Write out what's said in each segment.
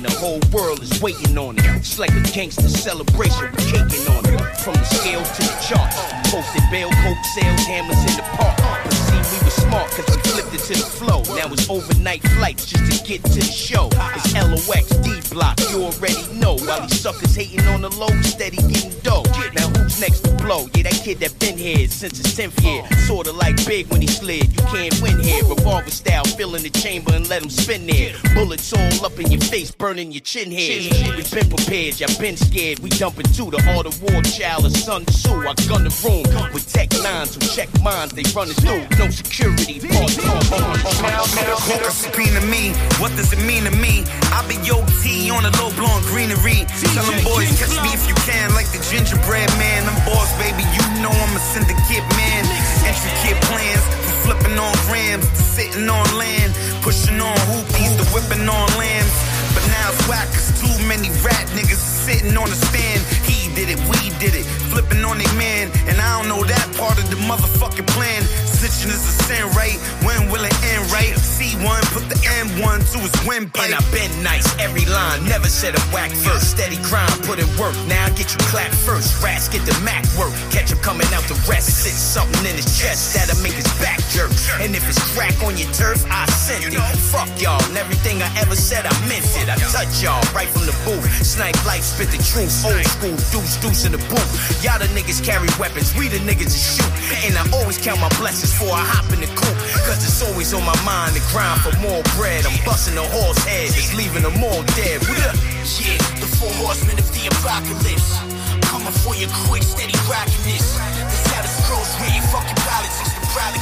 and the whole world is waiting on it. It's like a gangster celebration with caking on it. From the scales to the charts, posted bail, coke sales, hammers in the park. But see, we were smart cause we flipped it to the flow. Now it's overnight flights just to get to the show. It's LOX, D-Block, you already know. While these suckers hating on the low, steady getting dough. Now who's next to blow? Yeah, that kid that been here since his 10th year. Sorta like Big when he slid, you can't win here. Revolver style, fill in the chamber and let him spin there. Bullets all up in your face, burning your chin hairs. We been prepared, y'all been scared. We dumping too, the art of war child of Sun Tzu. I gun the room with tech nines who check minds, they running through. No security, Coca subpoena me, what does it mean to me? I be OT on a low blowing greenery. Tell them boys, catch me if you can, like the gingerbread man. I'm boss, baby, you know I'm a syndicate man. Intricate plans, from flipping on grams to sitting on land, pushing on hoopies to whipping on lambs. But now it's whack, cause too many rat niggas sitting on the stand. He did it, we did it, flipping on they man. And I don't know that part of the motherfucking plan. Snitching is a sin, right? When will it end, right? C1, put the M1 to his windpipe. And I been nice, every line, never said a whack first. Steady grind, put in work, now I get you clapped first. Rats get the Mac work, catch him coming out the rest. Sit something in his chest that'll make his back jerk. And if it's crack on your turf, I sent it. Fuck y'all, and everything I ever said, I meant it. I touch y'all right from the booth. Snipe life, spit the truth. Old school, deuce in the booth. Y'all the niggas carry weapons, we the niggas that shoot. And I always count my blessings before I hop in the coupe. Cause it's always on my mind to grind for more bread. I'm busting a horse head, just leaving them all dead. What up? Yeah, the 4 horsemen of the apocalypse. Coming for you quick, steady rocking this. The status quo's where you fucking politics. The private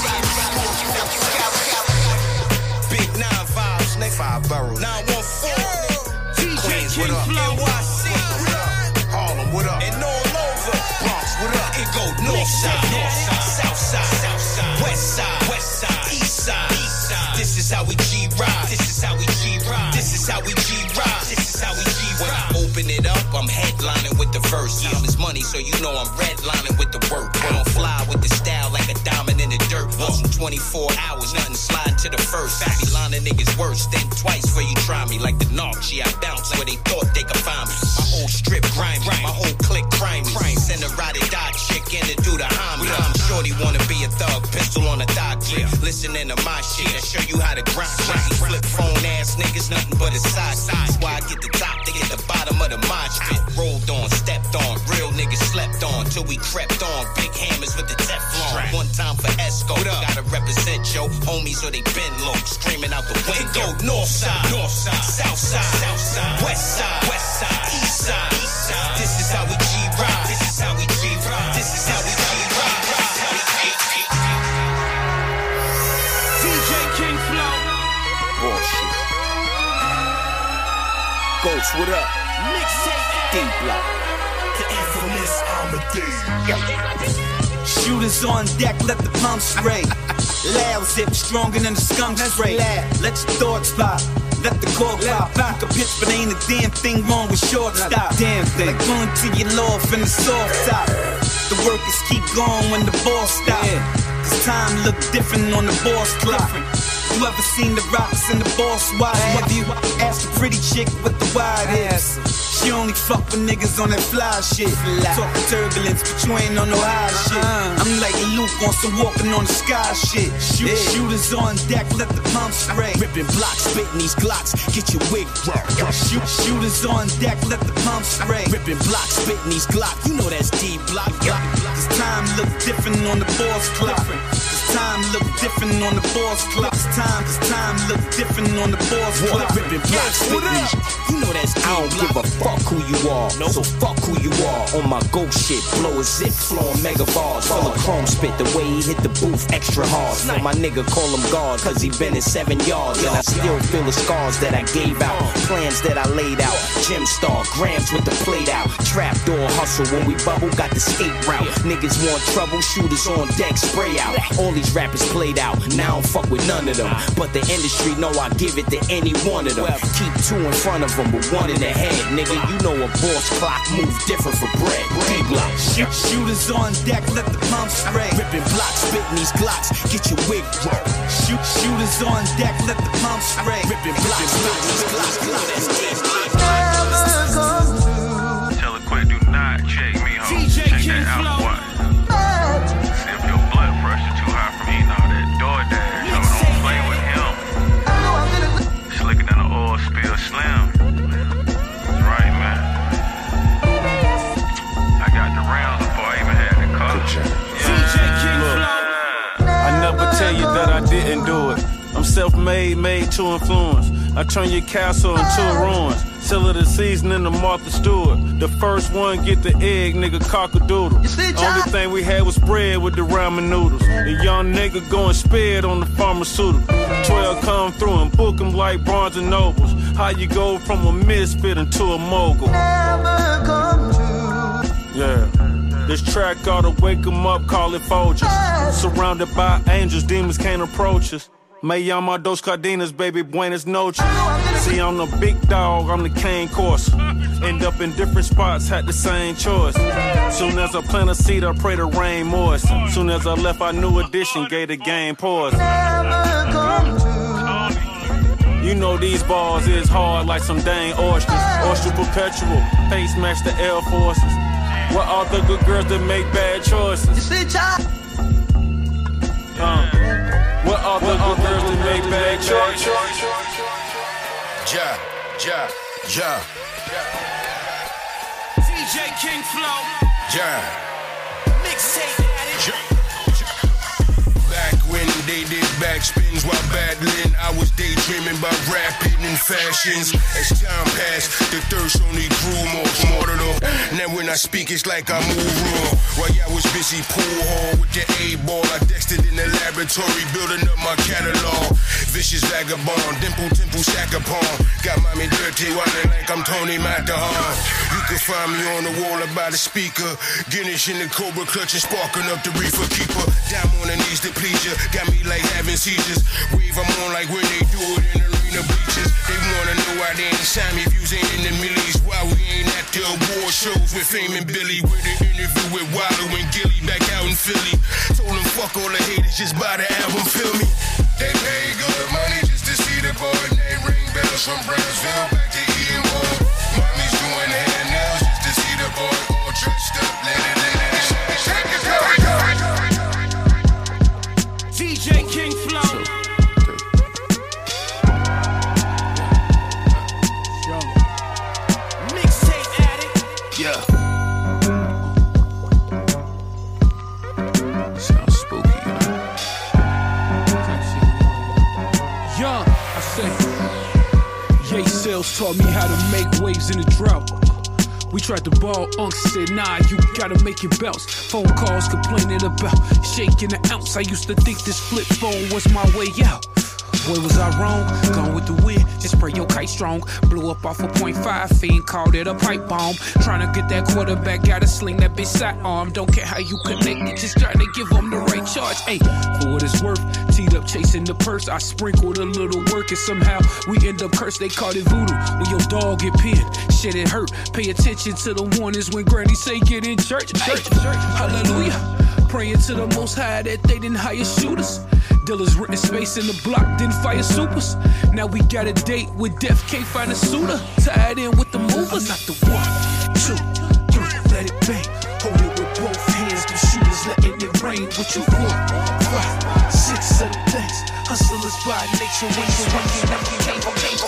Big 9 vibes, nigga. 5 boroughs. 914. Queens, what up? NYC. Harlem, what up? And all over. Bronx, what up? It go north side, south side, west side, east side. This is how we G-Ride. This is how we G-Ride. This is how we G-Ride. This is how we G-Ride. When I open it up, I'm headlining with the verse. Time is money, so you know I'm redlining with the work. But on fly with the style like a diamond in the dirt. Hustle 24 hours, nothing sliding to the first. I be lining niggas worse, think twice before you try me. Like the Narc, I bounce where they thought they could find me. My whole strip grimy, my whole clique crimey. Send a ride or die chick in to do the homie. I'm shorty wanna be a thug, pistol on a thigh grip. Listening to my shit, I show you how to grind. Flip phone ass niggas, nothing but a side. That's why I get the top, they get the bottom of the mosh pit. Rolled on, stepped on, real niggas slept on till we crept on. Big hammers with the Teflon. One time for Esco, gotta represent your homies or they been low. Screaming out the window. North side, south side, west side, east side. This is how we G-Ride. This is how we G-Ride. This is how we G-Ride. DJ King Flow. Bullshit. Ghost, what up? Mixtape D-Block. The infamous Amadeus. Shooters on deck, let the pump spray. Loud zip, stronger than the skunk spray. Let your thoughts pop. Let the cork pop. You can pitch, but ain't a damn thing wrong with shortstop. Damn thing. Like going to your loft in the soft top. The workers keep going when the ball stop. Cause time look different on the boss clock. You ever seen the rocks and the boss watch? Have you asked a pretty chick with the wide hips? She only fuck with niggas on that fly shit. Talking turbulence, but you ain't on no high shit. I'm like Luke on some walking on the sky shit. Shooters on deck, let the pump spray. Ripping blocks, spitting these Glocks, get your wig rocked. Shooters on deck, let the pump spray. Ripping blocks, spitting these Glocks, you know that's D-Block. Cause time look different on the boss clock. Time look different on the boss clock. Cause time look different on the boss clock. Ripping blocks, spitting, you know that's D-Block. I don't give a fuck who you are, so fuck who you are. On my ghost shit, blow a zip, flowing mega bars. Full of chrome spit, the way he hit the booth extra hard. So my nigga call him God, cause he been in 7 yards. And I still feel the scars that I gave out, plans that I laid out. Gym star, grams with the plate out. Trap door hustle, when we bubble, got the skate route. Niggas want trouble, shooters on deck, spray out. All these rappers played out, now I don't fuck with none of them. But the industry know I give it to any one of them. Keep 2 in front of them, but 1 in the head. Nigga, you know a boss clock move different for bread. D-Block. Shooters on deck, let the pump spray. Ripping blocks, spitting these Glocks, get your wig broke. Shooters on deck, let the pump spray. Ripping blocks, spitting these Glocks, Tell her quick, do not check me home. Check that out, boy. See if your blood pressure too high from eating all that DoorDash. Yo, don't play with him. Slicker than an oil spill slim. That's right, man. I got the rounds before I even had the car. I never tell you that I didn't do it. I'm self-made, made to influence. I turn your castle into a ruins. Sell it a seasoning to Martha Stewart. The first one get the egg, nigga, cock-a-doodle. Only thing we had was bread with the ramen noodles. The young nigga going spared on the pharmaceutical. 12 come through and book him like Barnes and Nobles. How you go from a misfit into a mogul? Yeah. This track ought to wake 'em up, call it Folgers. Surrounded by angels, demons can't approach us. Me llama dos cardenas, baby, buenas noches. See, I'm the big dog, I'm the cane course. End up in different spots, had the same choice. Soon as I plant a seed, I pray the rain moist. Soon as I left, I knew addition, gave the game pause. You know these balls is hard like some dang oysters. Oyster perpetual, face match the Air Forces. What all the good girls that make bad choices? What all the good girls that make bad choices? Ja. DJ King Flow. Ja. Mixtape addict. Back when they did backspins while battling, I was daydreaming about rapping and fashions. As time passed, the thirst only grew more smarter though. Now when I speak, it's like I move raw. While y'all was busy pool hall with the A-ball, I dextered in the laboratory, building up my catalog. Vicious vagabond, dimple, sackapon. Got mommy dirty, wildin' like I'm Tony Matahan. You can find me on the wall about a speaker. Guinness in the Cobra clutching, sparking up the reefer keeper. Down on the knees to please ya. Got me like having seizures. Wave I'm on like when they do it in arena bleachers. They wanna know why they ain't sign me views ain't in the millies. Why we ain't at the award shows with Fame and Billy. With the interview with Wallow and Gilly back out in Philly. Told them fuck all the haters, just buy the album, feel me. They pay good money just to see the boy. And they ring bells from Brownsville back to Eden Wall. Mommy's doing hair nails just to see the boy all dressed up. Let it in it. Take it, go. DJ King Flow. Mixtape addict. Yeah. Sounds spooky, you know. Young, I say, Ye Sales taught me how to make waves in the drought. We tried to ball, Unc said, nah, you gotta make it bounce. Phone calls complaining about shaking an ounce. I used to think this flip phone was my way out. Boy, was I wrong? Gone with the wind, just spray your kite strong. Blew up off a .5 fiend, called it a pipe bomb. Trying to get that quarterback, gotta sling that bitch sidearm. Don't care how you connect it, just trying to give them the right charge. Hey, for what it's worth, teed up chasing the purse. I sprinkled a little work and somehow we end up cursed. They called it voodoo. When your dog get pinned, shit it hurt. Pay attention to the warnings when granny say get in church. Hallelujah. Praying to the most high that they didn't hire shooters. Dealers renting space in the block, didn't fire supers. Now we got a date with Def, can't find a suitor. Tied in with the movers, not the 1, 2, 3, let it bang. Hold it with both hands, the shooters letting it rain. What you 4, 5, 6, 7 things. Hustlers by nature, when you run, you never came.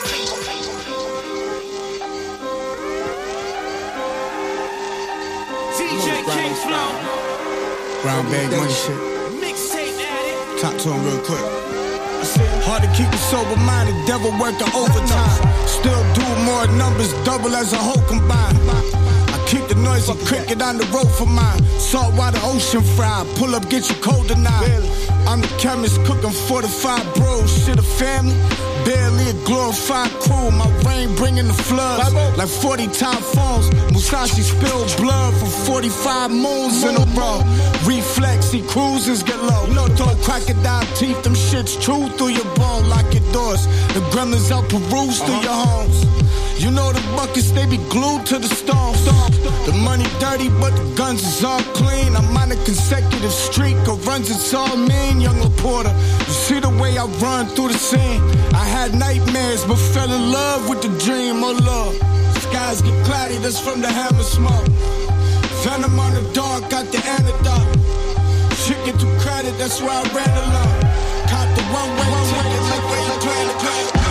DJ King Flow. Brown bag money shit. Mixtape addict. Talk to him real quick. Hard to keep a sober mind, the devil working overtime. Still do more numbers, double as a whole combined. I keep the noisy cricket on the road for mine. Saltwater ocean fry, pull up, get you cold tonight. I'm the chemist cooking 45 bros, shit a family. Barely a glorified crew, my rain bringing the floods. Like 40 typhoons, Musashi spilled blood from 45 moons in a row. Reflex, see cruisers get low. No dope, crocodile teeth, them shits chew through your bone. Lock your doors, the gremlins out peruse through your homes. You know the buckets, they be glued to the stones. The money dirty, but the guns is all clean. I'm on a consecutive streak of runs, it's all mean. Young reporter, you see the way I run through the scene. I had nightmares, but fell in love with the dream. Oh Lord, skies get cloudy, that's from the hammer smoke. Venom on the dark, got the antidote. Shit get too crowded, that's why I ran alone. Caught the one-way ticket like where you plan to go.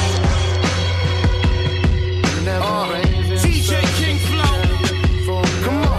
DJ King Flow. Come on.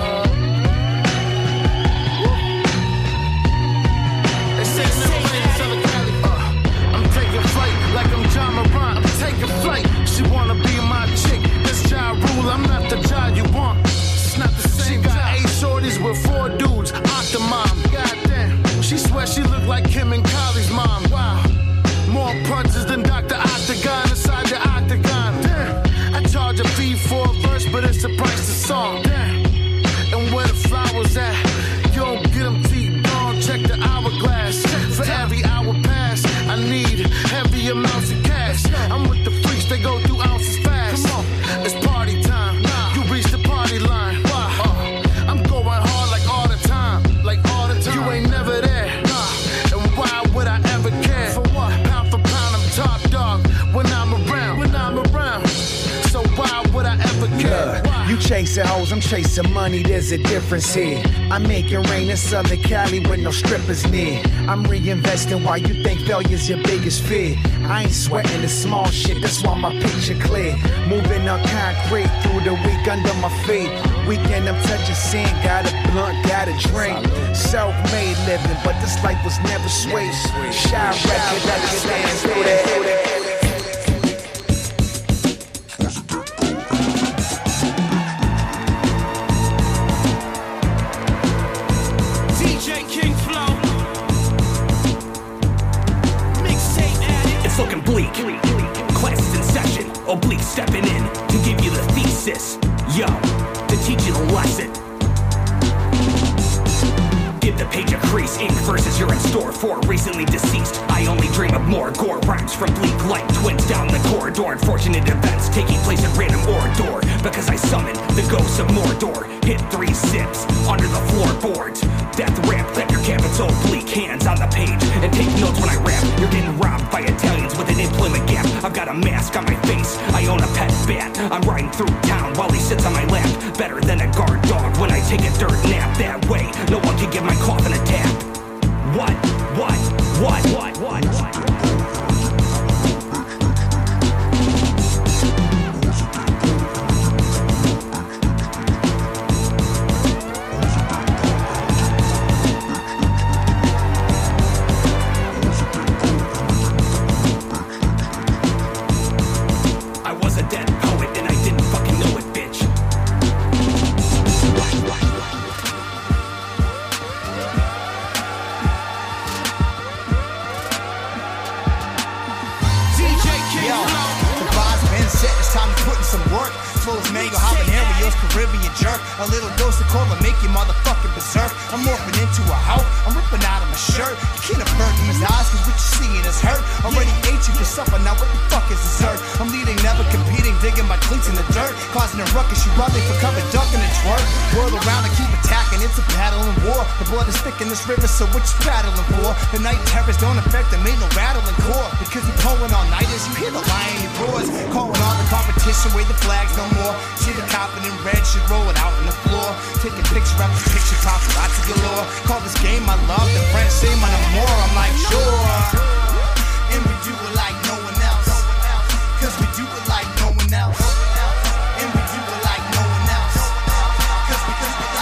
They say Southern Cali. I'm taking flight like I'm John Morant. I'm taking flight. She wanna be my chick. That's Ja Rule. I'm not the Ja you want. It's not the same. She got 8 shorties with 4 dudes. Octomom. Goddamn. She swears she look like Kim and Kylie's mom. Wow. More punches than Dr. Octagon inside the octagon. Damn. I charge a fee for a verse, but it's the price of song. Damn. And where the flowers at? You don't get them teeth gone. Check the hourglass. For every hour pass, I need heavy amounts of cash. I'm with the freaks, they go through ounces fast. Come on, it's party time. You reach the party line. I'm going hard like all the time. Like all the time. You ain't never there. And why would I ever care? For what? Pound for pound, I'm top dog when I'm around. So why would I ever care? You chasing hoes, I'm chasing money, there's a difference here. I'm making rain in Southern Cali with no strippers near. I'm reinvesting while you think failure's your biggest fear. I ain't sweating the small shit, that's why my picture clear. Moving on concrete through the week under my feet. Weekend I'm touching sin, got a blunt, got a drink. Self-made living, but this life was never sweet. Shy record, understand through that. Looking bleak, classes in session, oblique stepping in to give you the thesis, yo, to teach you the lesson. Give the page a crease, ink verses you're in store for, recently deceased. I only dream of more gore rhymes from bleak light twins down the corridor. Unfortunate events taking place at random door, because I summon the ghosts of Mordor. Hit 3 sips under the floorboards. Death ramp, let your capital bleak, hands on the page and take notes when I rap. You're getting robbed by Italians with an employment gap. I've got a mask on my face, I own a pet bat. I'm riding through town while he sits on my lap. Better than a guard dog when I take a dirt nap. That way, no one can give my coffin a tap. What? Caribbean jerk, a little dose of cola make you motherfucking berserk. I'm morphing into a hoe, I'm ripping out of my shirt. You can't avert these eyes, cause what you seeing is hurt. Already ate you for supper, now what the fuck is dessert? I'm leading, never competing, digging my cleats in the dirt. Causing a ruckus, you robbing for cover, ducking and twerk. Whirl around and keep attacking, it's a battle and war. The blood is thick in this river, so what you battling for? The night terrors don't affect them, ain't no rattling core. Because you pulling all nighters, you hear the lion, your roars. Calling all the competition, wave the flags no more. See the copping in red, shit rolling out on the floor. Taking picture after picture, paparazzi galore. Call this game I love, the French say my more. I'm like, sure. And we do it like no one else. Cause we do it like no one else. And we do it like no one else. Cause we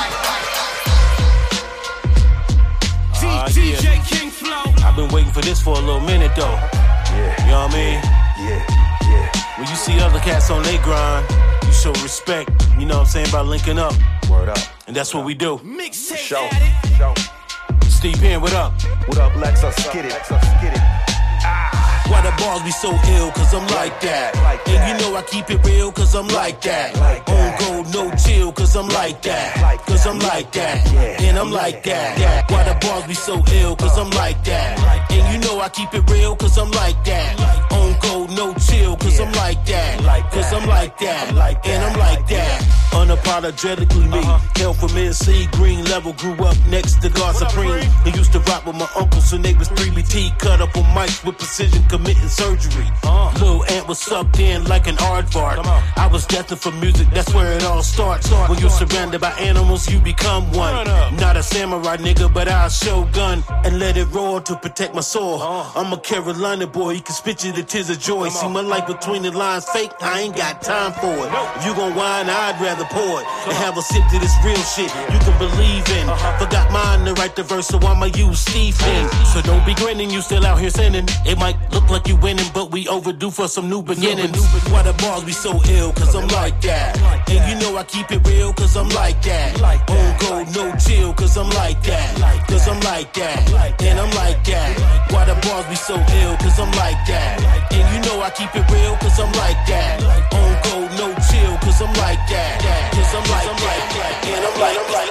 like DJ King Flow. I've been waiting for this for a little minute though. Yeah. You know what I mean? Yeah. When you see other cats on their grind, you show respect, you know what I'm saying, by linking up. Word up. And that's what we do. Mixtape Show. Steve Penn, what up? What up, Lex? Let's get it. Why the bars be so ill, cause I'm like that. And you know I keep it real, cause I'm like that. On gold, no chill, cause I'm like that. Cause I'm like that. And I'm like that. Why the bars be so ill, cause I'm like that. And you know I keep it real, cause I'm like that. On go, no chill, cause I'm like that. Cause I'm like that, and I'm like that. Unapologetically me. Hail from NC, green level, grew up next to God Supreme. They used to rock with my uncles and they was 3BT, cut up on mics with precision, committing surgery. Lil Ant was sucked in like an aardvark. I was destined for music, that's where it all starts. When you're surrounded by animals, you become one. Not a samurai nigga, but I'll shogun and let it roar to protect my soul. I'm a Carolina boy, you can spit you the tears of joy. See my life between the lines fake, I ain't got time for it. If you gon' whine, I'd rather pour it and have a sip to this real shit you can believe in. Forgot mine to write the verse, so I'ma use Stephen. So don't be grinning, you still out here sinning. It might look like you winning, but we overdue for some new beginnings. Why the bars be so ill, cause I'm like that. And you know I keep it real, cause I'm like that. On go, no chill, cause I'm like that. Cause I'm like that, and I'm like that. Why the bars be so ill, cause I'm like that. And you know I keep it real, cause I'm like that. On go, no chill, cause I'm like that. Cause I'm like that, and I'm like that.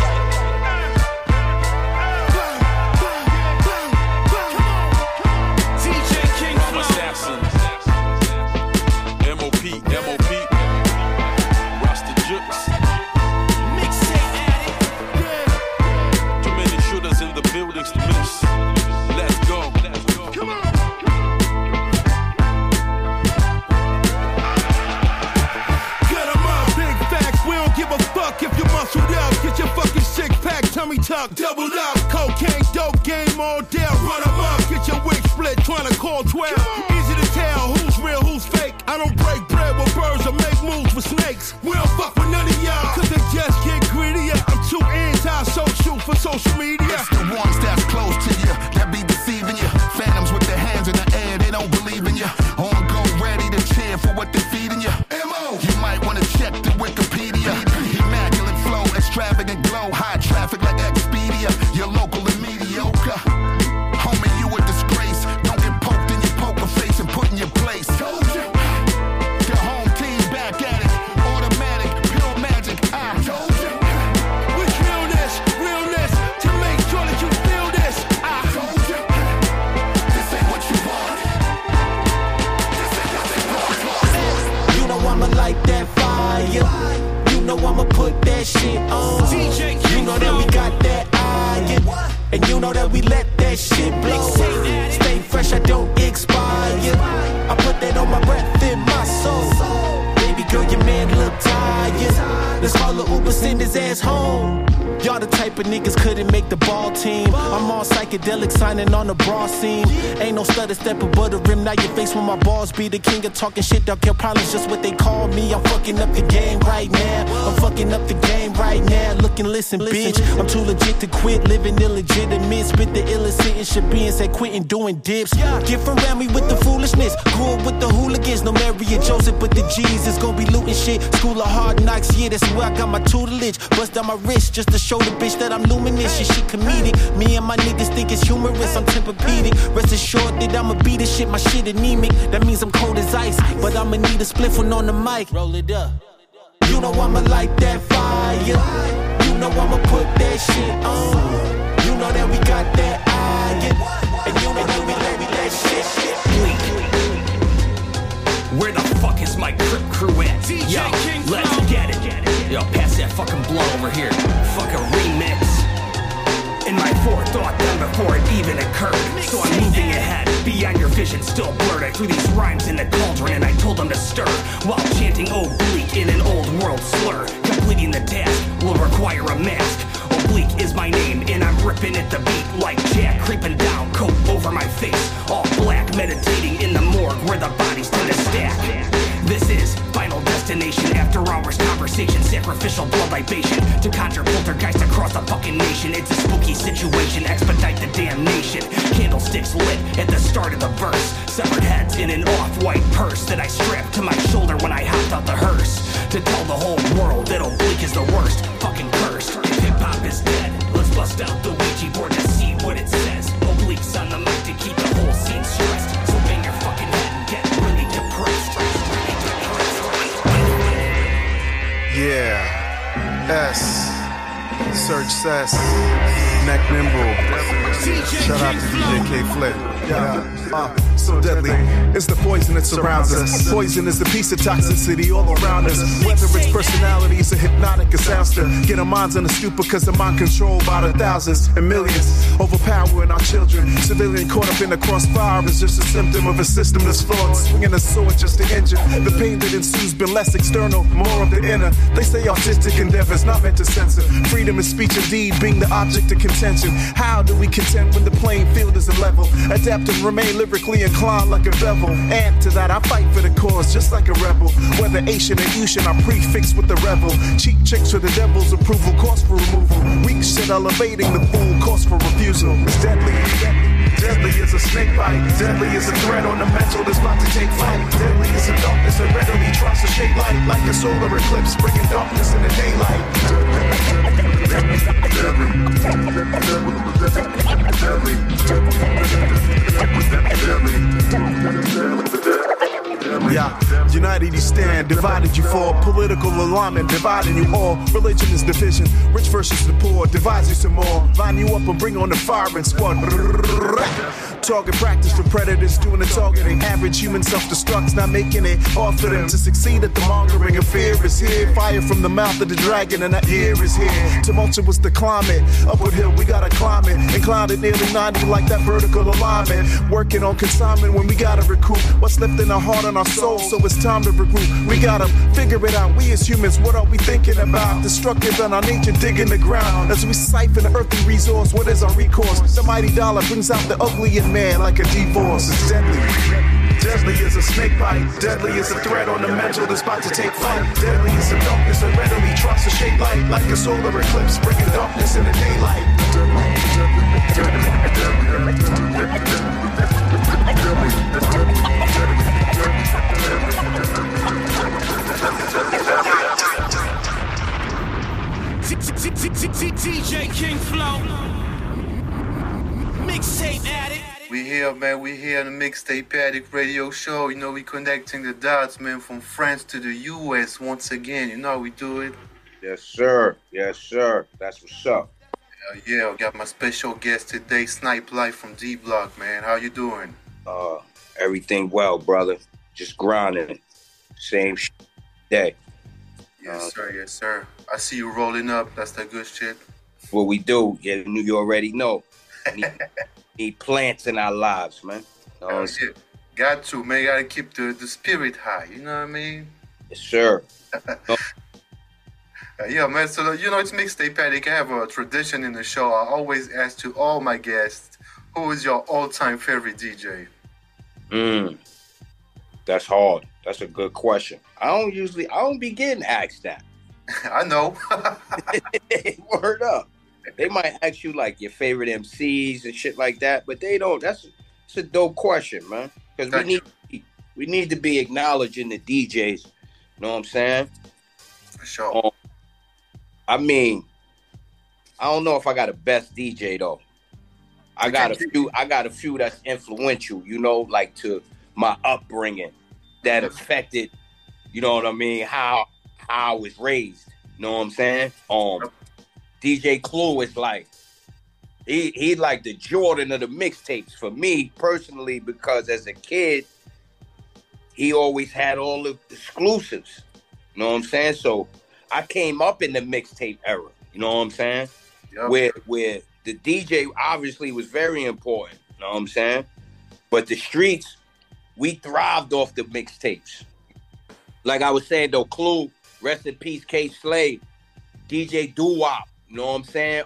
Tummy tuck, doubled up, cocaine, dope game all day. Run them up, get your wig split, trying to call 12. Easy to tell who's real, who's fake. I don't break bread with birds or make moves with snakes. We don't fuck with none of y'all, cause they just get greedier. I'm too anti-social for social media. It's the ones that's close to you, that be deceiving you. Phantoms with their hands in the air, they don't believe in you. On go, ready to cheer for what they're feeding you. You might wanna check the Wikipedia. Immaculate flow, extravagant glow, high traffic like Expedia. You're local and mediocre. Homie, you a disgrace. Don't get poked in your poker face and put in your place. The home team back at it. Automatic, pure magic. I told you. With realness, to make sure that you feel this. I told you. This ain't what you want. This ain't what they want. You know I'ma light that fire. You know I'ma put that shit on. You know that we got that iron, and you know that we let that shit blow. Stay fresh, I don't expire. I put that on my breath and my soul. Baby girl, your man look tired. Let's call the Uber, send his ass home. Y'all the type of niggas couldn't make the ball team. I'm all psychedelic, signing on the bra seam. Ain't no stutter stepper but a rim. Now your face when my balls be the king of talking shit. Don't care problems, just what they call me. I'm fucking up the game right now. I'm fucking up the game right now. Look and listen, bitch. I'm too legit to quit, living illegitimate. Spit the illest sentence should be and say quitting doing dips. Get from around me with the foolishness. Grew up with the hooligans. No Mary and Joseph, but the G's is gonna be looting shit. School of hard knocks, yeah, that's where I got my tutelage. Bust down my wrist just to show the bitch that I'm luminous. She comedic. Me and my niggas think it's humorous. I'm Tempur-Pedic. Rest assured that I'ma beat this shit. My shit anemic. That means I'm cold as ice. But I'ma need a spliff one on the mic. Roll it up. You know I'ma light that fire. You know I'ma put that shit on. You know that we got that iron, and you know that we let that shit. Where the fuck is my Crip crew at? Yo, let's get it. Yo, pass that fucking blunt over here. Fucking remix. In my forethought done before it even occurred. So I'm moving ahead, beyond your vision still blurred. I threw these rhymes in the cauldron and I told them to stir, while chanting oblique in an old world slur. Completing the task will require a mask. Oblique is my name and I'm ripping at the beat like Jack, creeping down, coat over my face. All black, meditating in the morgue where the bodies tend to stack. This is Final Destination, after hours conversation, sacrificial blood libation to conjure poltergeist across the fucking nation. It's a spooky situation, expedite the damnation. Candlesticks lit at the start of the verse. Severed heads in an off-white purse that I strapped to my shoulder when I hopped out the hearse. To tell the whole world that Oblique is the worst, fucking cursed. If hip-hop is dead, let's bust out the Ouija board to see what it says. Oblique's on the mic to keep the whole scene stressed. So bang your fucking head and get really depressed. Yeah, S, Search Cess. Neck nimble. Shout out to DJ K Flip. So deadly. It's the poison that surrounds us. Poison is the piece of toxicity all around us. Whether it's personalities or hypnotic or soundster. Get our minds on the stupor because the mind controlled by the thousands and millions. Overpowering our children. Civilian caught up in the crossfire is just a symptom of a system that's flawed. Swinging a sword just to injure. The pain that ensues been less external, more of the inner. They say artistic endeavors not meant to censor. Freedom of speech indeed being the object of contention. How do we contend when the playing field is a level? Adapt and remain lyrically inclined like a bevel. And to that I fight for the cause just like a rebel. Whether Asian or Yushin I prefix with the rebel. Cheap chicks for the devil's approval, cost for removal. Weak shit elevating the fool, cost for refusal. It's deadly. Deadly as a snake bite. Deadly as a threat on the mental that's about to take flight. Deadly as a darkness that readily tries to shake light. Like a solar eclipse bringing darkness in the daylight. Yeah, united you stand, divided you fall. Political alignment, dividing you all. Religion is division, rich versus the poor. Divides you some more, line you up and bring on the firing squad. Target practice for predators doing the targeting. Average human self-destruct's not making it hard for them to succeed at the mongering of fear is here. Fire from the mouth of the dragon and our ear is here. Tumultuous the climate, upward hill we gotta climb it. Inclined at nearly 90 like that vertical alignment. Working on consignment when we gotta recoup what's left in our heart and our soul, so it's time to regroup. We gotta figure it out, we as humans, what are we thinking about? Destructive and our nature digging the ground. As we siphon the earthly resource, what is our recourse? The mighty dollar brings out the ugly in man like a divorce. It's deadly. Deadly as a snake bite. Deadly as a threat on the mental that's about to take flight. Deadly as a darkness that readily tries to shake light. Like a solar eclipse bringing darkness in the daylight. DJ King Flow, mixtape addict. We here, man. We here on the Mixtape Addict Radio Show. You know, we connecting the dots, man, from France to the U.S. once again. You know how we do it. Yes, sir. Yes, sir. That's what's up. Yeah, I got my special guest today, Snipe Life from D-Block, man. How you doing? Everything well, brother. Just grinding. Same day. Yes, sir. Yes, sir. I see you rolling up. That's the good shit. What we do, yeah, you already know. Need plants in our lives, man. Shit. Got to, man. Got to keep the spirit high. You know what I mean? Yes, sir. Yeah, man. So, you know, it's Mixtape Addict. I have a tradition in the show. I always ask to all my guests, who is your all-time favorite DJ? That's hard. That's a good question. I don't be getting asked that. I know. Word up. They might ask you like your favorite MCs and shit like that, but they don't. It's a dope question, man. Because we need to be acknowledging the DJs. You know what I'm saying? For sure. I mean, I don't know if I got a best DJ though. I got a few that's influential, you know, like to my upbringing that affected, you know what I mean, how I was raised. You know what I'm saying? DJ Clue is like he like the Jordan of the mixtapes for me personally, because as a kid he always had all the exclusives. You know what I'm saying? So I came up in the mixtape era. You know what I'm saying? Yep. Where the DJ obviously was very important. You know what I'm saying? But the streets, we thrived off the mixtapes. Like I was saying though, Clue, rest in peace, K Slade, DJ Doo-Wop. You know what I'm saying?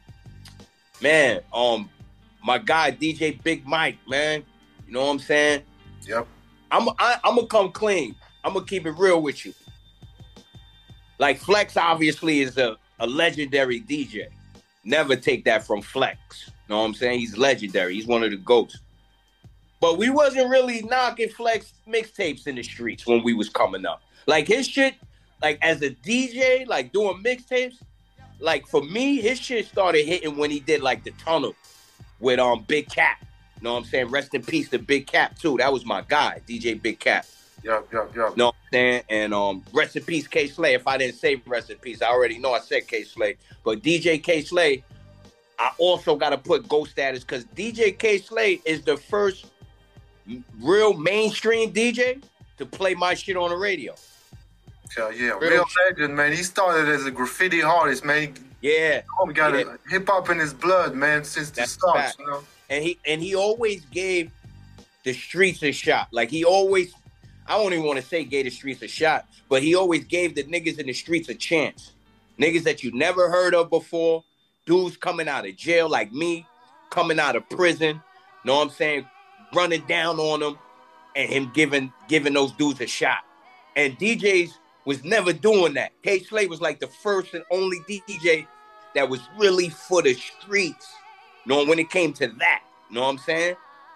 My guy DJ Big Mike, man. You know what I'm saying? Yep. I'm gonna come clean. I'm gonna keep it real with you. Like Flex obviously is a legendary DJ. Never take that from Flex. You know what I'm saying? He's legendary. He's one of the GOATs. But we wasn't really knocking Flex mixtapes in the streets when we was coming up. Like his shit, like as a DJ, like doing mixtapes, like for me, his shit started hitting when he did like the Tunnel with Big Cap. You know what I'm saying? Rest in peace to Big Cap too. That was my guy, DJ Big Cap. Yup. You know what I'm saying? And rest in peace, K Slade. If I didn't say rest in peace, I already know I said K Slade. But DJ K Slade, I also got to put GOAT status because DJ K Slade is the first real mainstream DJ to play my shit on the radio. Yeah, real legend, man. He started as a graffiti artist, man. Yeah. He got hip hop in his blood, man, since the start, you know. And he always gave the streets a shot. Like he always, I don't even want to say gave the streets a shot, but he always gave the niggas in the streets a chance. Niggas that you never heard of before, dudes coming out of jail like me, coming out of prison, know what I'm saying, running down on them, and him giving those dudes a shot. And DJs was never doing that. K Slade was like the first and only DJ that was really for the streets. You know, when it came to that. You know what I'm saying?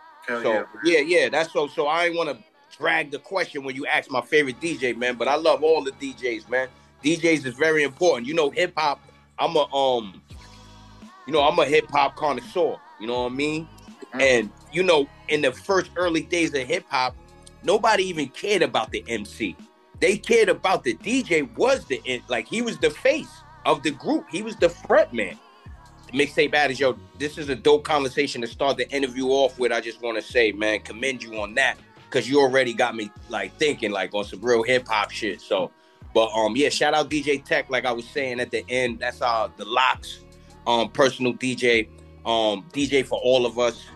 Yeah. That's so I ain't want to drag the question when you ask my favorite DJ, man, but I love all the DJs, man. DJs is very important. You know, hip hop, I'm a hip hop connoisseur, you know what I mean? Mm-hmm. And you know, in the first early days of hip hop, nobody even cared about the MC. They cared about the DJ he was the face of the group. He was the front man. Mixtape Addict, yo, this is a dope conversation to start the interview off with. I just want to say, man, commend you on that because you already got me like thinking like on some real hip hop shit. So, but yeah, shout out DJ Tech. Like I was saying at the end, that's the Locks, personal DJ, DJ for all of us.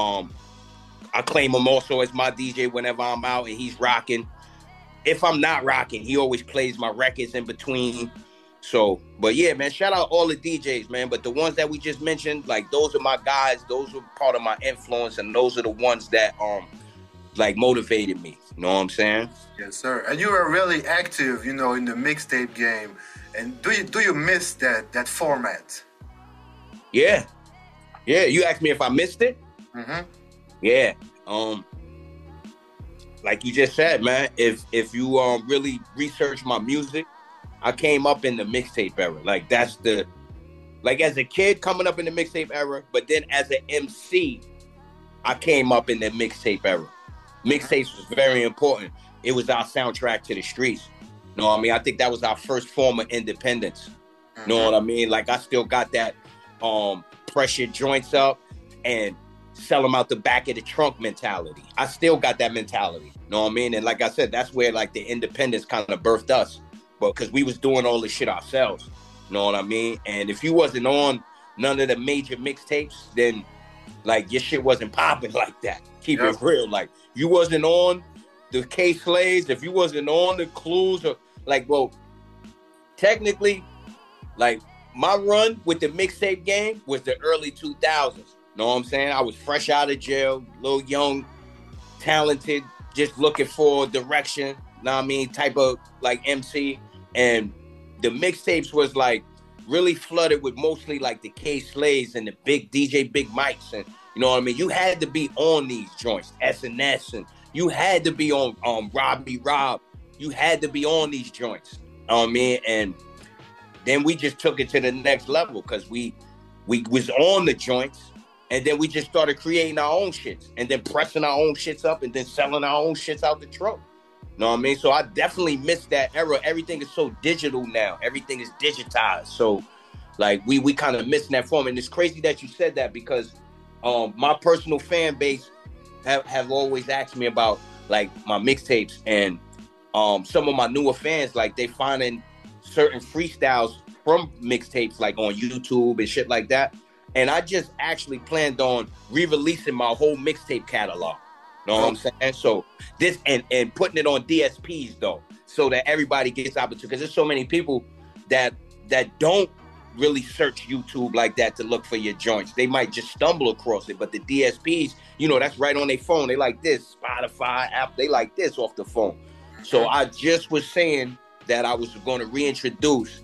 I claim him also as my DJ whenever I'm out and he's rocking. If I'm not rocking, he always plays my records in between. So, but yeah, man, shout out all the DJs, man. But the ones that we just mentioned, like those are my guys. Those were part of my influence, and those are the ones that like motivated me. You know what I'm saying? Yes, sir. And you were really active, you know, in the mixtape game. And do you miss that format? Yeah. Yeah. You asked me if I missed it? Mm-hmm. Yeah. Like you just said, man, if you really research my music, I came up in the mixtape era. Like that's like as a kid coming up in the mixtape era, but then as an MC, I came up in the mixtape era. Mixtapes was very important. It was our soundtrack to the streets. You know what I mean? I think that was our first form of independence. You know what I mean? Like I still got that press your joints up and sell them out the back of the trunk mentality. I still got that mentality. You know what I mean? And like I said, that's where like the independence kind of birthed us. But because we was doing all this shit ourselves. You know what I mean? And if you wasn't on none of the major mixtapes, then like your shit wasn't popping like that. Keep it real. Like you wasn't on the K Slades, if you wasn't on the Clues or like, well, technically, like my run with the mixtape game was the early 2000s. Know what I'm saying? I was fresh out of jail, little young, talented, just looking for direction, know what I mean, type of like MC. And the mixtapes was like really flooded with mostly like the K Slades and the big DJ Big Mics. And you know what I mean? You had to be on these joints, SNS, and you had to be on Robbie Rob. You had to be on these joints. You know what I mean? And then we just took it to the next level because we was on the joints. And then we just started creating our own shits and then pressing our own shits up and then selling our own shits out the trunk. You know what I mean? So I definitely missed that era. Everything is so digital now. Everything is digitized. So like we kind of missing that form. And it's crazy that you said that because my personal fan base have always asked me about like my mixtapes and some of my newer fans, like they finding certain freestyles from mixtapes like on YouTube and shit like that. And I just actually planned on re-releasing my whole mixtape catalog. You know what I'm saying? So this and putting it on DSPs though, so that everybody gets opportunity. Because there's so many people that don't really search YouTube like that to look for your joints. They might just stumble across it. But the DSPs, you know, that's right on their phone. They like this, Spotify app. They like this off the phone. So I just was saying that I was going to reintroduce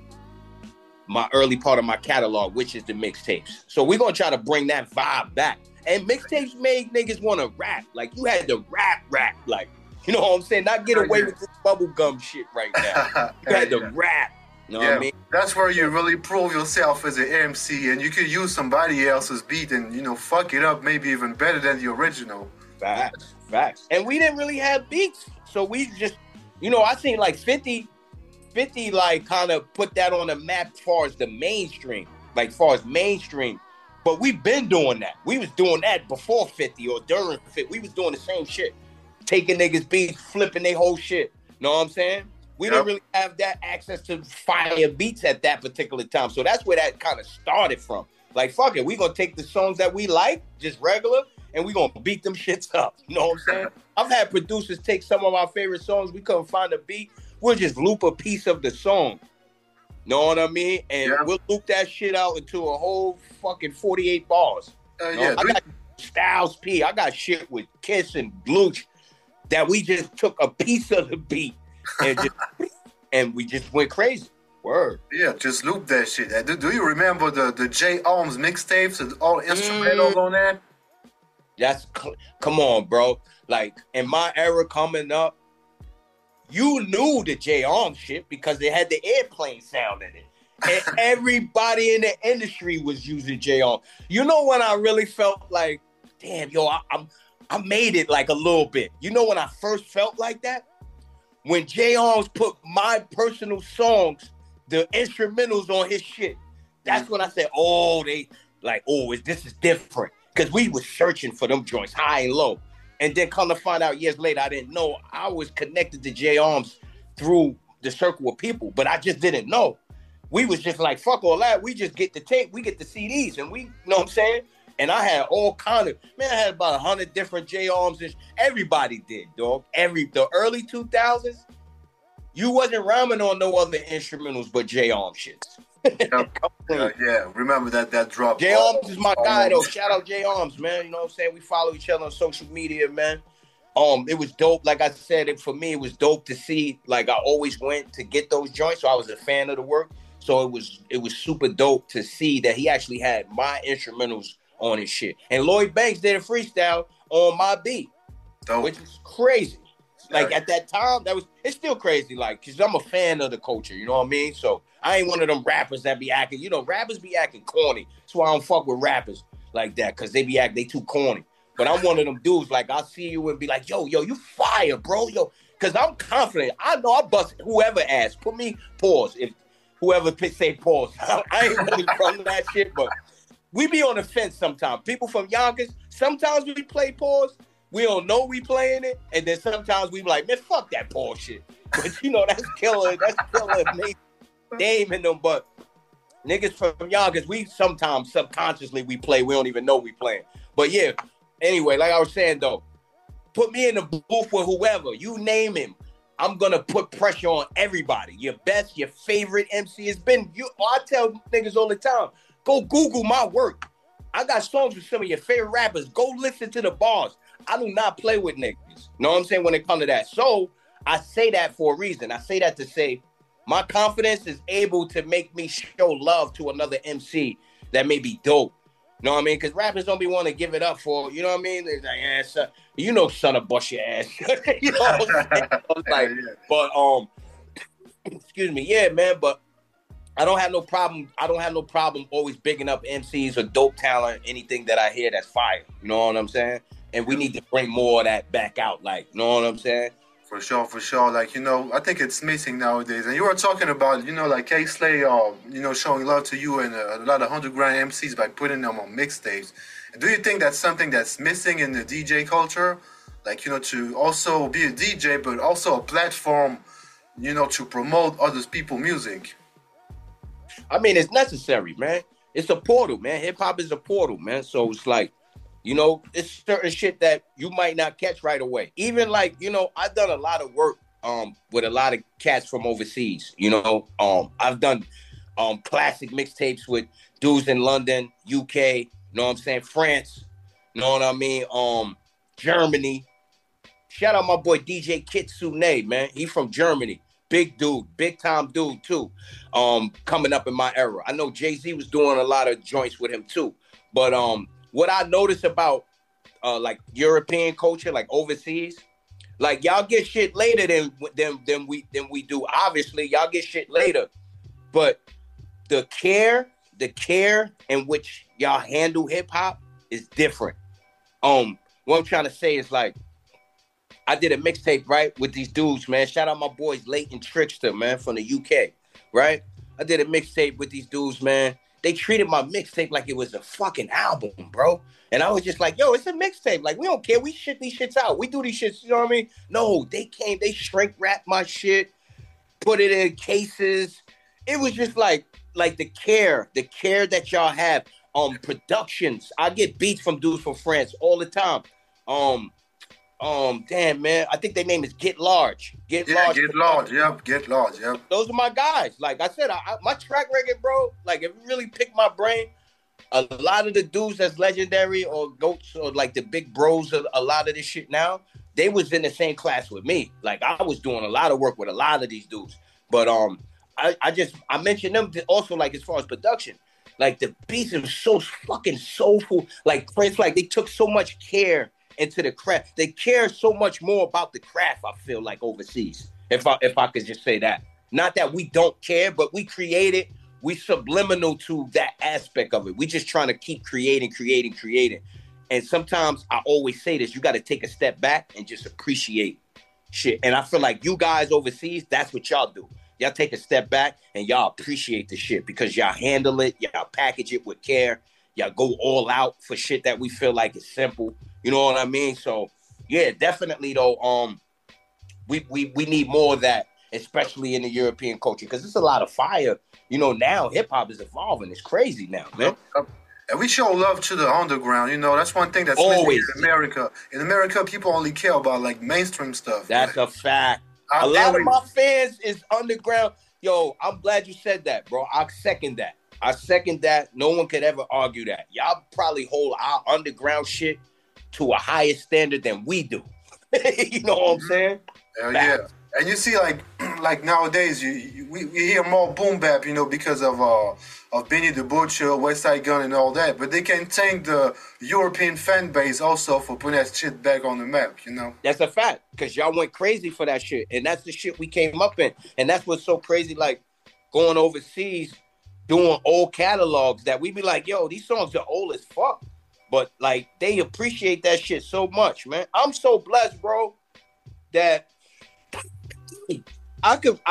my early part of my catalog, which is the mixtapes. So we're going to try to bring that vibe back. And mixtapes made niggas want to rap. Like, you had to rap. Like, you know what I'm saying? Not get away with this bubblegum shit right now. You had to rap. You know what I mean? That's where you really prove yourself as an MC, and you could use somebody else's beat and, you know, fuck it up maybe even better than the original. Facts. And we didn't really have beats. So we just, you know, I seen like 50 like kind of put that on the map as far as the mainstream. Like far as mainstream But we've been doing that. We was doing that before 50 or during 50. We was doing the same shit. Taking niggas beats, flipping their whole shit. Know what I'm saying? We didn't really have that access to fire beats at that particular time. So that's where that kind of started from. Like, fuck it. We gonna take the songs that we like, just regular, and we gonna beat them shits up. You know what I'm saying? I've had producers take some of our favorite songs. We couldn't find a beat. We'll just loop a piece of the song. Know what I mean? And we'll loop that shit out into a whole fucking 48 bars. I got Styles P. I got shit with Kiss and Luch that we just took a piece of the beat and just and we just went crazy. Word. Yeah, just loop that shit. Do you remember the J. Arms mixtapes and all instrumentals on that? Come on, bro. Like, in my era coming up, you knew the J. Arms shit because they had the airplane sound in it. And everybody in the industry was using J. Arms. You know when I really felt like, damn, yo, I made it like a little bit. You know when I first felt like that? When J. Arms put my personal songs, the instrumentals on his shit. That's when I said, oh, this is different. Because we was searching for them joints, high and low. And then come to find out years later, I didn't know I was connected to J. Arms through the circle of people, but I just didn't know. We was just like, fuck all that. We just get the tape, we get the CDs, and we, you know what I'm saying? And I had all kind of, I had about 100 different J. Arms. Everybody did, dog. The early 2000s, you wasn't rhyming on no other instrumentals but J. Arms shits. Remember that drop. J. Arms is my guy, though. Shout out J. Arms, man. You know what I'm saying? We follow each other on social media, man. It was dope. Like I said, for me, it was dope to see. Like, I always went to get those joints, so I was a fan of the work. So it was super dope to see that he actually had my instrumentals on his shit. And Lloyd Banks did a freestyle on my beat, which is crazy. Like, at that time, it's still crazy, like, because I'm a fan of the culture, you know what I mean? So I ain't one of them rappers that be acting, rappers be acting corny. That's why I don't fuck with rappers like that, because they too corny. But I'm one of them dudes, like, I'll see you and be like, yo, you fire, bro, yo. Because I'm confident. I know I bust whoever asked. Put me, pause. If whoever say pause. I ain't really from that shit, but we be on the fence sometimes. People from Yonkers, sometimes we play pause. We don't know we playing it. And then sometimes we be like, man, fuck that pause shit. But, that's killer. That's killer. They ain't in them, but niggas from Yonkers, we sometimes subconsciously we play. We don't even know we playing. But yeah, anyway, like I was saying though, put me in the booth with whoever. You name him. I'm going to put pressure on everybody. Your best, your favorite MC has been you. I tell niggas all the time, go Google my work. I got songs with some of your favorite rappers. Go listen to the bars. I do not play with niggas. Know what I'm saying when it comes to that? So I say that for a reason. I say that to say my confidence is able to make me show love to another MC that may be dope. You know what I mean? Because rappers don't be want to give it up for, you know what I mean? They're like, son, son of bust your ass. You know what I'm saying? But, excuse me. Yeah, man, but I don't have no problem. I don't have no problem always bigging up MCs or dope talent, anything that I hear that's fire. You know what I'm saying? And we need to bring more of that back out. Like, you know what I'm saying? For sure. Like, I think it's missing nowadays. And you were talking about, like K-Slay, showing love to you and a lot of underground MCs by putting them on mixtapes. Do you think that's something that's missing in the DJ culture? Like, to also be a DJ, but also a platform, to promote other people's music. I mean, it's necessary, man. It's a portal, man. Hip-hop is a portal, man. So it's like, it's certain shit that you might not catch right away. Even like, I've done a lot of work with a lot of cats from overseas. I've done classic mixtapes with dudes in London, UK, you know what I'm saying, France, you know what I mean, Germany. Shout out my boy DJ Kitsune, man. He from Germany. Big dude, big time dude too. Coming up in my era. I know Jay-Z was doing a lot of joints with him too. But what I noticed about like European culture, like overseas, like y'all get shit later than we do. Obviously, y'all get shit later, but the care in which y'all handle hip hop is different. What I'm trying to say is like, I did a mixtape right with these dudes, man. Shout out my boys Leighton Trickster, man, from the UK, right? I did a mixtape with these dudes, man. they treated my mixtape like it was a fucking album, bro. And I was just like, yo, it's a mixtape. Like, we don't care. We shit these shits out. We do these shits, you know what I mean? No, they shrink wrapped my shit, put it in cases. It was just like the care that y'all have. Productions. I get beats from dudes from France all the time. Damn, man. I think their name is Get Large. Get Large. Yep. Those are my guys. Like I said, my track record, bro, like if you really pick my brain, a lot of the dudes that's legendary or goats or like the big bros of a lot of this shit now, they was in the same class with me. Like I was doing a lot of work with a lot of these dudes. But I mentioned them also, like as far as production. Like the beats are so fucking soulful. Like Prince, like they took so much care into the craft. They care so much more about the craft, I feel like, overseas. If I could just say that. Not that we don't care, but we create it. We subliminal to that aspect of it. We just trying to keep creating. And sometimes I always say this, you got to take a step back and just appreciate shit. And I feel like you guys overseas, that's what y'all do. Y'all take a step back and y'all appreciate the shit because y'all handle it, y'all package it with care, y'all go all out for shit that we feel like is simple. You know what I mean? So yeah, definitely though, we need more of that, especially in the European culture, because there's a lot of fire. You know, now hip hop is evolving. It's crazy now, man. And we show love to the underground. You know, that's one thing that's missing in America. In America, people only care about like mainstream stuff. That's a fact. A lot of my fans is underground. Yo, I'm glad you said that, bro. I second that. No one could ever argue that. Y'all probably hold our underground shit to a higher standard than we do. You know what I'm saying? Hell yeah. And you see, like nowadays, we hear more boom bap, you know, because of Benny the Butcher, West Side Gun, and all that. But they can thank the European fan base also for putting that shit back on the map, you know. That's a fact, because y'all went crazy for that shit, and that's the shit we came up in, and that's what's so crazy. Like going overseas, doing old catalogs that we be like, yo, these songs are old as fuck, but like they appreciate that shit so much, man. I'm so blessed, bro, that I could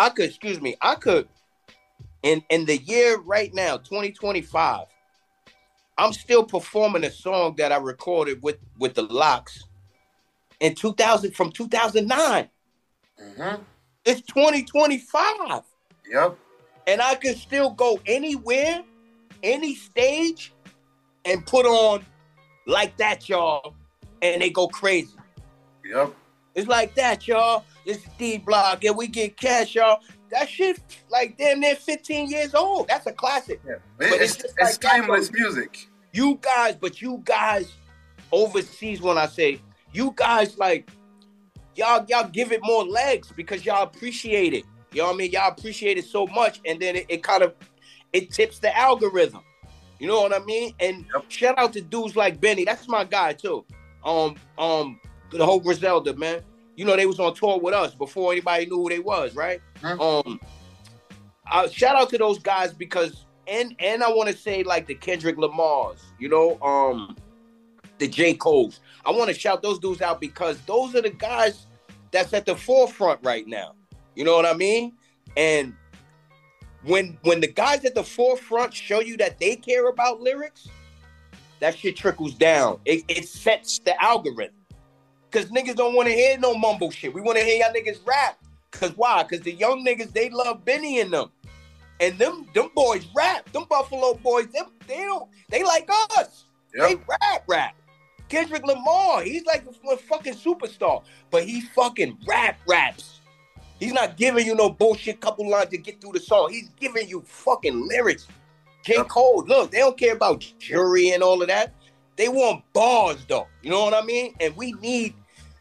in the year right now, 2025, I'm still performing a song that I recorded with the Lox in 2009. Mm-hmm. It's 2025. Yep. And I can still go anywhere, any stage, and put on Like That, y'all, and they go crazy. Yep. It's Like That, y'all. It's D-Block, and we get cash, y'all. That shit, like, damn near 15 years old. That's a classic. Yeah. But it's like timeless music. You guys overseas, when I say, you guys, like, y'all give it more legs because y'all appreciate it. You know what I mean? Y'all appreciate it so much, and then it tips the algorithm. You know what I mean? And shout out to dudes like Benny. That's my guy, too. The whole Griselda, man. You know, they was on tour with us before anybody knew who they was, right? Mm-hmm. Shout out to those guys because, and I want to say like the Kendrick Lamars, you know, the J. Coles. I want to shout those dudes out because those are the guys that's at the forefront right now. You know what I mean? And when the guys at the forefront show you that they care about lyrics, that shit trickles down. It sets the algorithm. Because niggas don't want to hear no mumble shit. We want to hear y'all niggas rap. Because why? Because the young niggas, they love Benny and them. And them boys rap. Them Buffalo boys, they like us. Yep. They rap. Kendrick Lamar, he's like a fucking superstar. But he fucking raps. He's not giving you no bullshit couple lines to get through the song. He's giving you fucking lyrics. J. Cole, look, they don't care about jury and all of that. They want bars, though. You know what I mean? And we need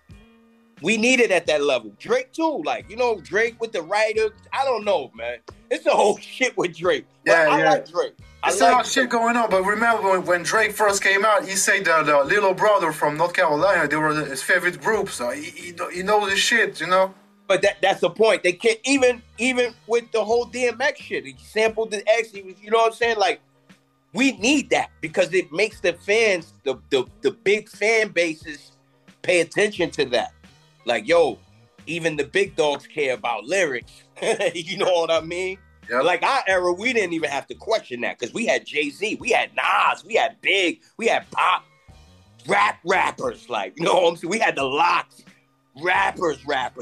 it at that level. Drake, too. Like, you know, Drake with the writer. I don't know, man. It's a whole shit with Drake. But I like Drake. There's a lot of shit going on. But remember when Drake first came out, he said the little brother from North Carolina, they were his favorite group. So he knows his shit, you know? But that's the point. They can't, even with the whole DMX shit, he sampled the X. He was, you know what I'm saying? Like, we need that because it makes the fans, the big fan bases pay attention to that. Like, yo, even the big dogs care about lyrics. You know what I mean? Like our era, we didn't even have to question that because we had Jay-Z, we had Nas, we had Big, we had pop rappers. Like, you know what I'm saying? We had the Locks, rappers.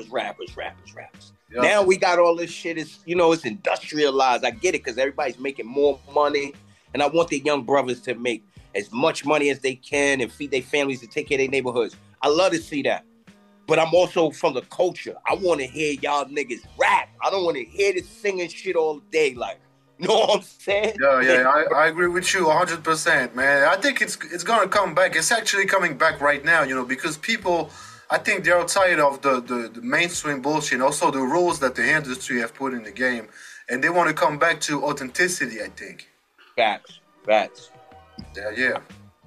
Yep. Now we got all this shit. It's, you know, it's industrialized. I get it because everybody's making more money, and I want the young brothers to make as much money as they can and feed their families and take care of their neighborhoods. I love to see that. But I'm also from the culture. I want to hear y'all niggas rap. I don't want to hear this singing shit all day. Like, you know what I'm saying? Yeah, I agree with you 100%, man. I think it's going to come back. It's actually coming back right now, you know, because people, I think they're tired of the mainstream bullshit and also the rules that the industry have put in the game. And they want to come back to authenticity, I think. Facts. Yeah.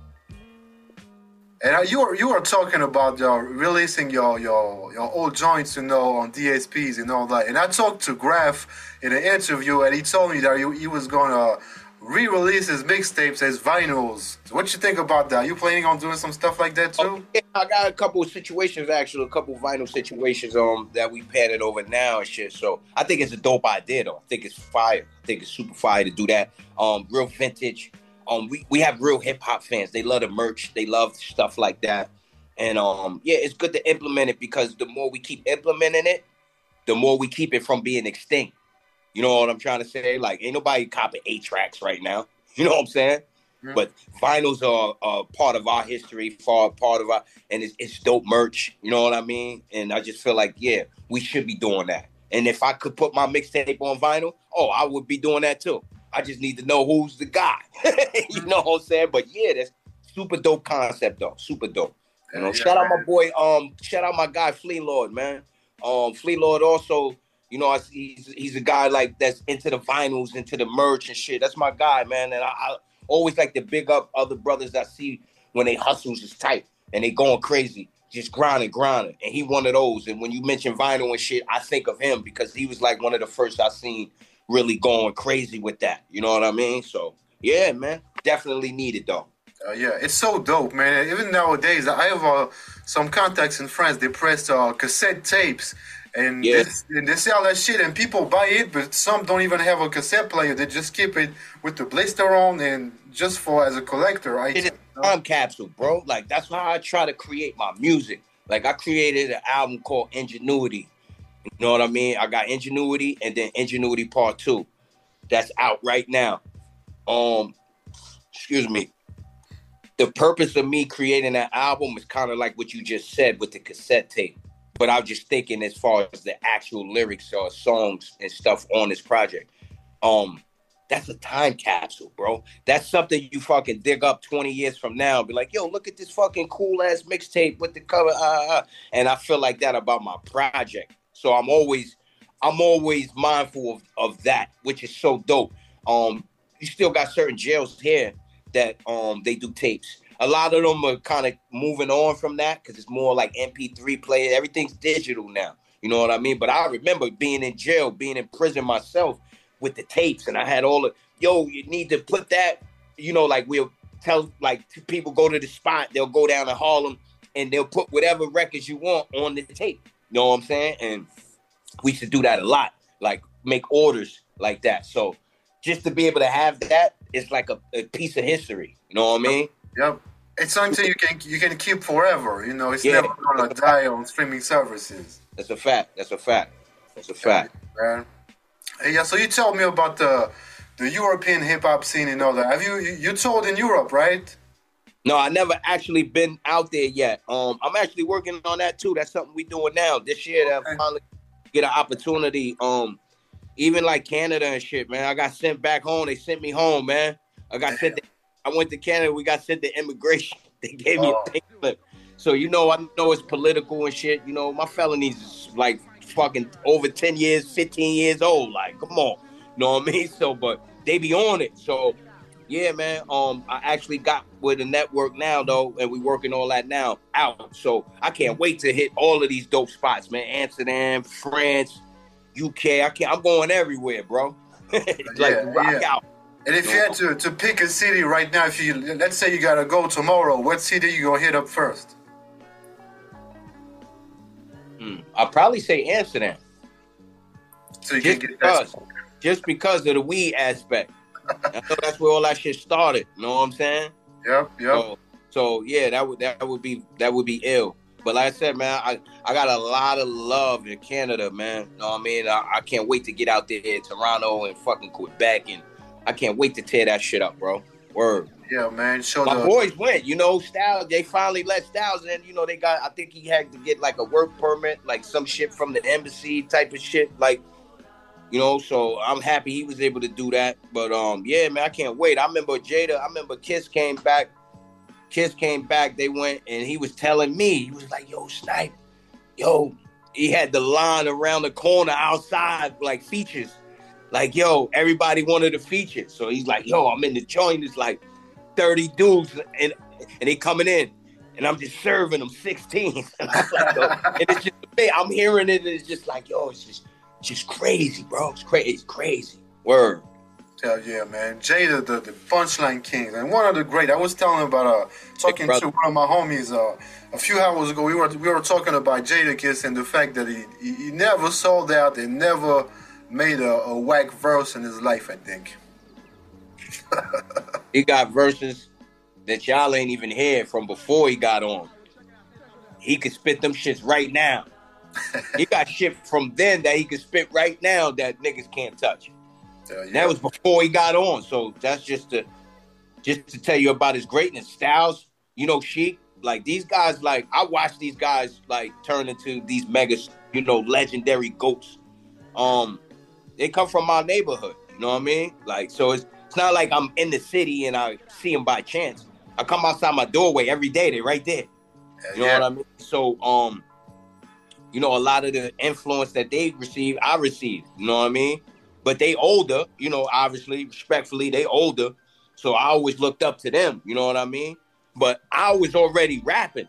And you were talking about releasing your old joints, you know, on DSPs and all that. And I talked to Graf in an interview, and he told me that he was gonna re-release his mixtapes as vinyls. So what you think about that? Are you planning on doing some stuff like that too? Yeah, I got a couple of situations, actually, a couple of vinyl situations that we panning over now and shit. So I think it's a dope idea, though. I think it's fire. I think it's super fire to do that. Real vintage. We have real hip hop fans. They love the merch. They love stuff like that. And yeah, it's good to implement it because the more we keep implementing it, the more we keep it from being extinct. You know what I'm trying to say? Like, ain't nobody copying 8-tracks right now. You know what I'm saying? Mm-hmm. But vinyls are part of our history, and it's dope merch. You know what I mean? And I just feel like, yeah, we should be doing that. And if I could put my mixtape on vinyl, I would be doing that too. I just need to know who's the guy. You know what I'm saying? But yeah, that's super dope concept though. Super dope. You know, shout out my boy, shout out my guy Flea Lord, man. Flea Lord also, you know, he's a guy like that's into the vinyls, into the merch and shit. That's my guy, man. And I always like to big up other brothers I see when they hustles is tight and they going crazy, just grinding. And he one of those. And when you mention vinyl and shit, I think of him because he was like one of the first I seen really going crazy with that. You know what I mean? So, yeah, man. Definitely need it, though. Yeah, it's so dope, man. Even nowadays, I have some contacts and friends. They press cassette tapes, and they sell that shit, and people buy it, but some don't even have a cassette player. They just keep it with the blister on and just for as a collector item. It's a time capsule, bro. Like, that's how I try to create my music. Like, I created an album called Ingenuity. You know what I mean? I got Ingenuity and then Ingenuity Part 2. That's out right now. Excuse me. The purpose of me creating that album is kind of like what you just said with the cassette tape. But I was just thinking as far as the actual lyrics or songs and stuff on this project. That's a time capsule, bro. That's something you fucking dig up 20 years from now and be like, yo, look at this fucking cool ass mixtape with the cover. And I feel like that about my project. So I'm always mindful of that, which is so dope. You still got certain jails here that they do tapes. A lot of them are kind of moving on from that because it's more like MP3 player. Everything's digital now. You know what I mean? But I remember being in jail, being in prison myself with the tapes, and I had all the, you need to put that, you know, like we'll tell, like people go to the spot, they'll go down to Harlem and they'll put whatever records you want on the tape. You know what I'm saying? And we used to do that a lot, like make orders like that. So just to be able to have that is like a piece of history. You know what I mean? Yep. It's something you can keep forever. You know, it's never gonna die on streaming services. That's a fact. Man. Yeah. So you told me about the European hip hop scene and all that. Have you toured in Europe, right? No, I never actually been out there yet. I'm actually working on that too. That's something we doing now this year to finally get an opportunity. Even like Canada and shit, man. I got sent back home. They sent me home, man. I went to Canada. We got sent to immigration. They gave me a pink slip. So, you know, I know it's political and shit. You know, my felonies is like fucking over 10 years, 15 years old. Like, come on. You know what I mean? So, but they be on it. So, yeah, man. I actually got with a network now, though, and we working all that now out. So I can't wait to hit all of these dope spots, man. Amsterdam, France, UK. I'm going everywhere, bro. Rock out. And if you had to pick a city right now, let's say you gotta go tomorrow, what city you gonna hit up first? I'll probably say Amsterdam. So you can get that. just because of the weed aspect. I know that's where all that shit started. You know what I'm saying? Yep. So yeah, that would be ill. But like I said, man, I got a lot of love in Canada, man. You know what I mean? I can't wait to get out there in Toronto and fucking Quebec, and I can't wait to tear that shit up, bro. Word. Yeah, man. My boys went, you know, Styles, they finally let Styles in. You know, I think he had to get like a work permit, like some shit from the embassy type of shit. Like, you know, so I'm happy he was able to do that. But yeah, man, I can't wait. I remember Kiss came back. They went and he was telling me, he was like, yo, Snipe, yo, he had the line around the corner outside, like features. Like, yo, everybody wanted a feature. So he's like, yo, I'm in the joint. It's like 30 dudes and they coming in. And I'm just serving them 16. And I'm like, yo, and it's just, I'm hearing it and it's just like, yo, it's just crazy, bro. It's crazy. Word. Hell yeah, man. Jada, the punchline king, and one of the great. I was telling about talking to one of my homies a few hours ago. We were talking about Jadakiss and the fact that he never sold out and never made a whack verse in his life. I think he got verses that y'all ain't even heard from before he got on. He could spit them shits right now. He got shit from then that he could spit right now that niggas can't touch. Yeah. That was before he got on, so that's just to tell you about his greatness. Styles, you know, Sheik, like these guys, like I watch these guys like turn into these mega, you know, legendary goats. They come from my neighborhood, you know what I mean? Like, so it's not like I'm in the city and I see them by chance. I come outside my doorway every day; they're right there. You know what I mean? So, you know, a lot of the influence that they receive, I receive. You know what I mean? But they older, you know, obviously, respectfully, they older. So I always looked up to them, you know what I mean? But I was already rapping.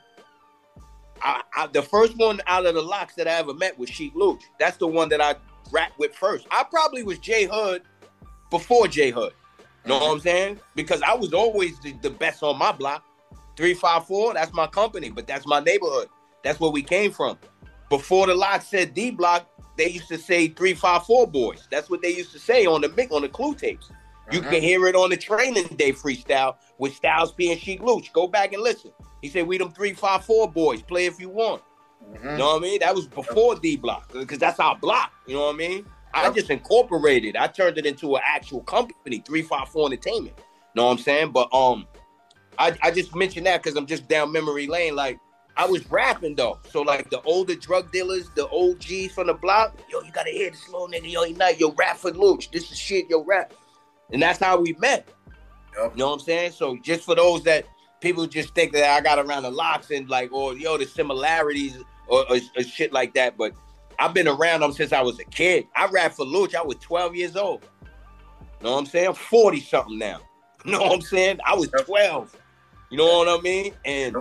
The first one out of the locks that I ever met was Sheek Louch. That's the one that I rapped with first. I probably was J Hood before J Hood. You know what I'm saying? Because I was always the best on my block. 354, that's my company, but that's my neighborhood. That's where we came from. Before the lock said D Block, they used to say 354 boys. That's what they used to say on the Clue tapes. You can hear it on the Training Day freestyle with Styles P and Sheek Louch. Go back and listen. He said, we them 354 boys. Play if you want. You know what I mean? That was before D Block because that's our block. You know what I mean? I just incorporated. I turned it into an actual company, 354 Entertainment. You know what I'm saying? But I just mentioned that because I'm just down memory lane. Like, I was rapping though, so like the older drug dealers, the OGs from the block, yo, you gotta hear this little nigga, yo, he not, yo, rap for Louch, this is shit, yo, rap, and that's how we met. You know what I'm saying? So just for those that people just think that I got around the locks and like, or yo, the similarities or shit like that, but I've been around them since I was a kid. I rapped for Louch, I was 12 years old. You know what I'm saying? I'm 40 something now. You know what I'm saying? I was 12. You know what I mean? And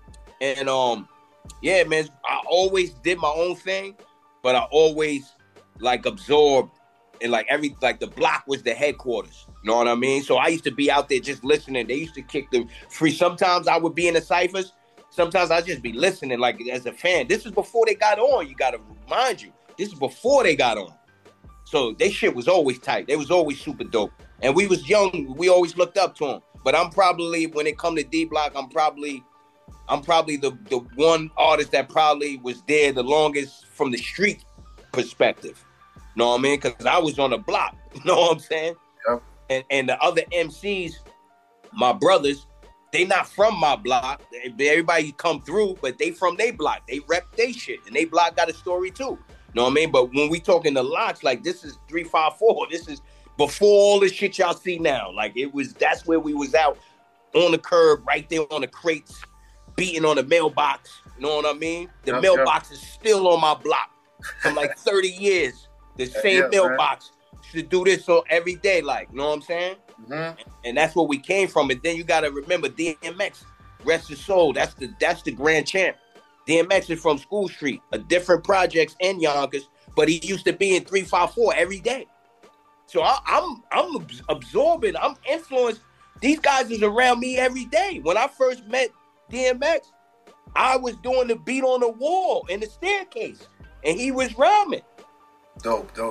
yeah, man, I always did my own thing, but I always like absorbed and like the block was the headquarters. You know what I mean? So I used to be out there just listening. They used to kick the free. Sometimes I would be in the ciphers. Sometimes I'd just be listening like as a fan. This is before they got on. You got to remind you. This is before they got on. So they shit was always tight. They was always super dope. And we was young. We always looked up to them. But I'm probably, when it come to D Block, I'm probably the one artist that probably was there the longest from the street perspective. You know what I mean? Because I was on the block. You know what I'm saying? Yep. And the other MCs, my brothers, they not from my block. Everybody come through, but they from they block. They rep they shit. And they block got a story too. You know what I mean? But when we talking the locks, like this is 354. This is before all the shit y'all see now. Like that's where we was out on the curb, right there on the crates, beating on the mailbox. You know what I mean? The mailbox is still on my block from like 30 years. The same mailbox. Should do this so every day, like, you know what I'm saying? And that's where we came from. And then you got to remember DMX, rest his soul. That's the grand champ. DMX is from School Street, a different projects in Yonkers, but he used to be in 354 every day. So I'm absorbing, I'm influenced. These guys is around me every day. When I first met DMX, I was doing the beat on the wall in the staircase, and he was rhyming. Dope.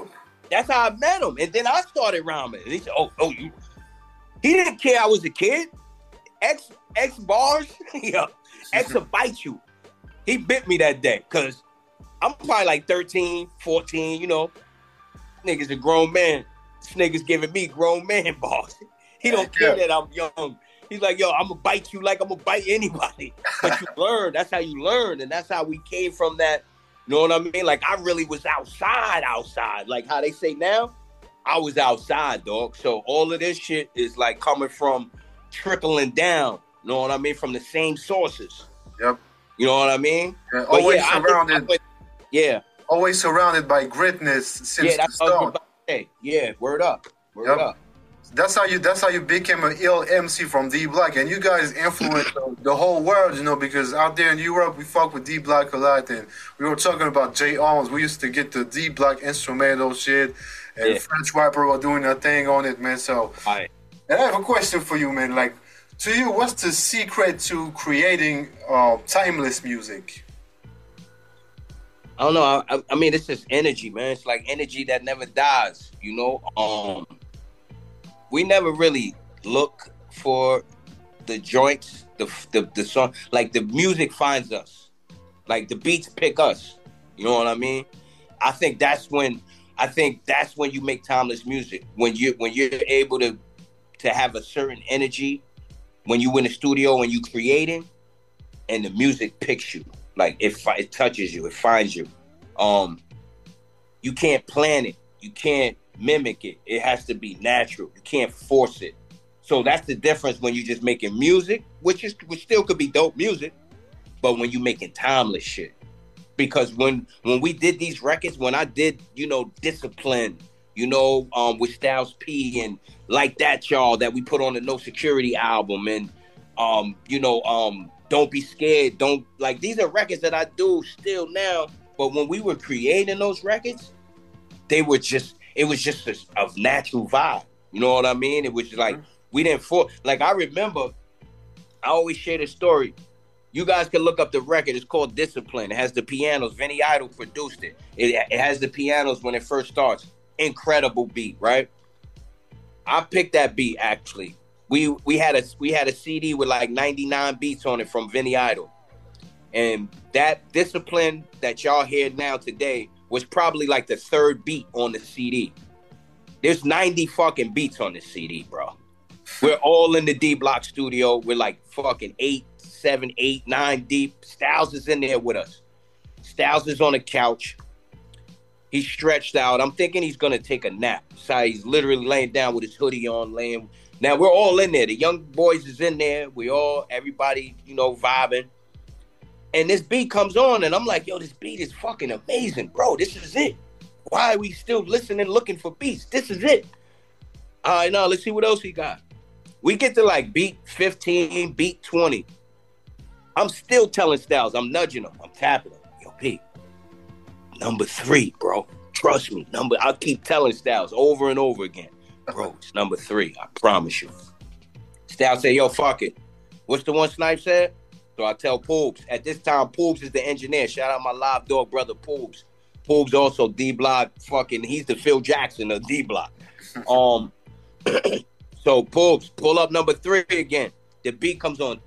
That's how I met him. And then I started rhyming. And he said, oh, you. He didn't care I was a kid. X bars, yeah. X will bite you. He bit me that day because I'm probably like 13, 14, you know. Niggas a grown man. This nigga's giving me grown man bars. He don't care that I'm young. He's like, yo, I'm going to bite you like I'm going to bite anybody. But you learn. That's how you learn. And that's how we came from that. You know what I mean? Like, I really was outside. Like how they say now, I was outside, dog. So all of this shit is like coming from trickling down. You know what I mean? From the same sources. Yep. You know what I mean? Yeah, always surrounded. Yeah. Always surrounded by greatness since the start. Yeah, word up. Word up. That's how you became an ill MC from D Block, and you guys influenced the whole world, you know, because out there in Europe we fuck with D Block a lot, and we were talking about J Arms. We used to get the D Block instrumental shit, and French Rapper were doing their thing on it, man. So, and I have a question for you, man. Like, to you, what's the secret to creating timeless music? I don't know. I mean, it's just energy, man. It's like energy that never dies, you know. We never really look for the joints, the song. Like, the music finds us. Like, the beats pick us. You know what I mean? I think that's when you make timeless music. When you're able to have a certain energy, when you in the studio and you creating, and the music picks you. Like, it touches you, it finds you. You can't plan it. You can't mimic it. It has to be natural. You can't force it. So that's the difference when you're just making music, which still could be dope music, but when you're making timeless shit. Because when we did these records, when I did, you know, Discipline, you know, with Styles P and Like That Y'all that we put on the No Security album, and you know, Don't Be Scared, these are records that I do still now. But when we were creating those records, it was just a natural vibe. You know what I mean? It was like, we didn't like, I remember, I always share this story. You guys can look up the record. It's called Discipline. It has the pianos. Vinny Idol produced it. It has the pianos when it first starts. Incredible beat, right? I picked that beat, actually. We had a CD with like 99 beats on it from Vinny Idol. And that Discipline that y'all hear now today was probably like the third beat on the CD. There's 90 fucking beats on this CD, bro. We're all in the D Block studio. We're like fucking 8, 7, 8, 9 deep. Styles is in there with us. Styles is on the couch. He's stretched out. I'm thinking he's going to take a nap. So he's literally laying down with his hoodie on, laying. Now, we're all in there. The young boys is in there. Everybody, you know, vibing. And this beat comes on, and I'm like, yo, this beat is fucking amazing, bro. This is it. Why are we still listening, looking for beats? This is it. All right, now let's see what else he got. We get to like beat 15, beat 20. I'm still telling Styles, I'm nudging him, I'm tapping him. Yo, Pete, number 3, bro. Trust me. I keep telling Styles over and over again. Bro, it's number 3. I promise you. Styles say, yo, fuck it. What's the one Snipe said? So I tell Poobs. At this time, Poobs is the engineer. Shout out my live dog brother, Poobs. Poobs also D-Block fucking, he's the Phil Jackson of D-Block. So Poobs, pull up number 3 again. The beat comes on.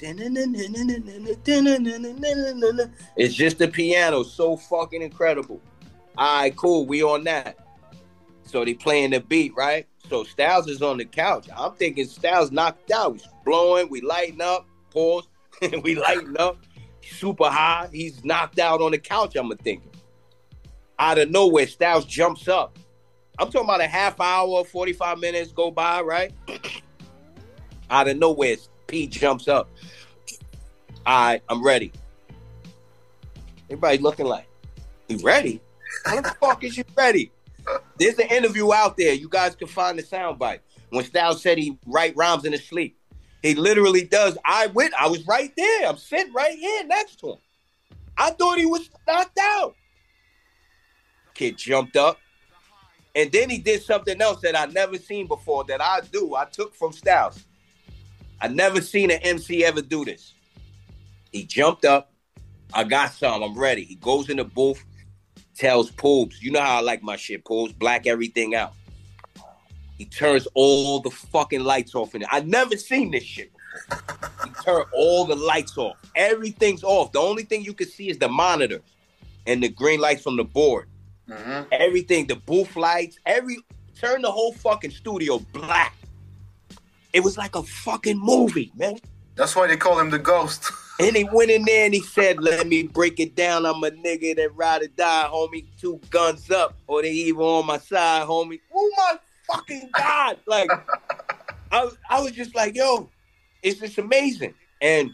It's just the piano. So fucking incredible. All right, cool. We on that. So they playing the beat, right? So Styles is on the couch. I'm thinking Styles knocked out. He's blowing. We lighting up. Pause. We lighting up. Super high. He's knocked out on the couch, I'm thinking. Out of nowhere, Styles jumps up. I'm talking about a half hour, 45 minutes go by, right? Out of nowhere, P jumps up. All right, I'm ready. Everybody looking like, you ready? How the fuck is you ready? There's an interview out there. You guys can find the soundbite. When Styles said he write rhymes in his sleep. He literally does. I was right there. I'm sitting right here next to him. I thought he was knocked out. Kid jumped up. And then he did something else that I never seen before that I took from Styles. I never seen an MC ever do this. He jumped up. I got some. I'm ready. He goes in the booth. tells Poobs, you know how I like my shit, Poobs, black everything out. He turns all the fucking lights off in it. I've never seen this shit before. He turned all the lights off. Everything's off. The only thing you can see is the monitors and the green lights from the board. Mm-hmm. Everything, the booth lights, turn the whole fucking studio black. It was like a fucking movie, man. That's why they call him the Ghost. And he went in there and he said, let me break it down. I'm a nigga that ride or die, homie. 2 guns up, or they even on my side, homie. Oh my fucking God. Like, I was just like, yo, it's just amazing. And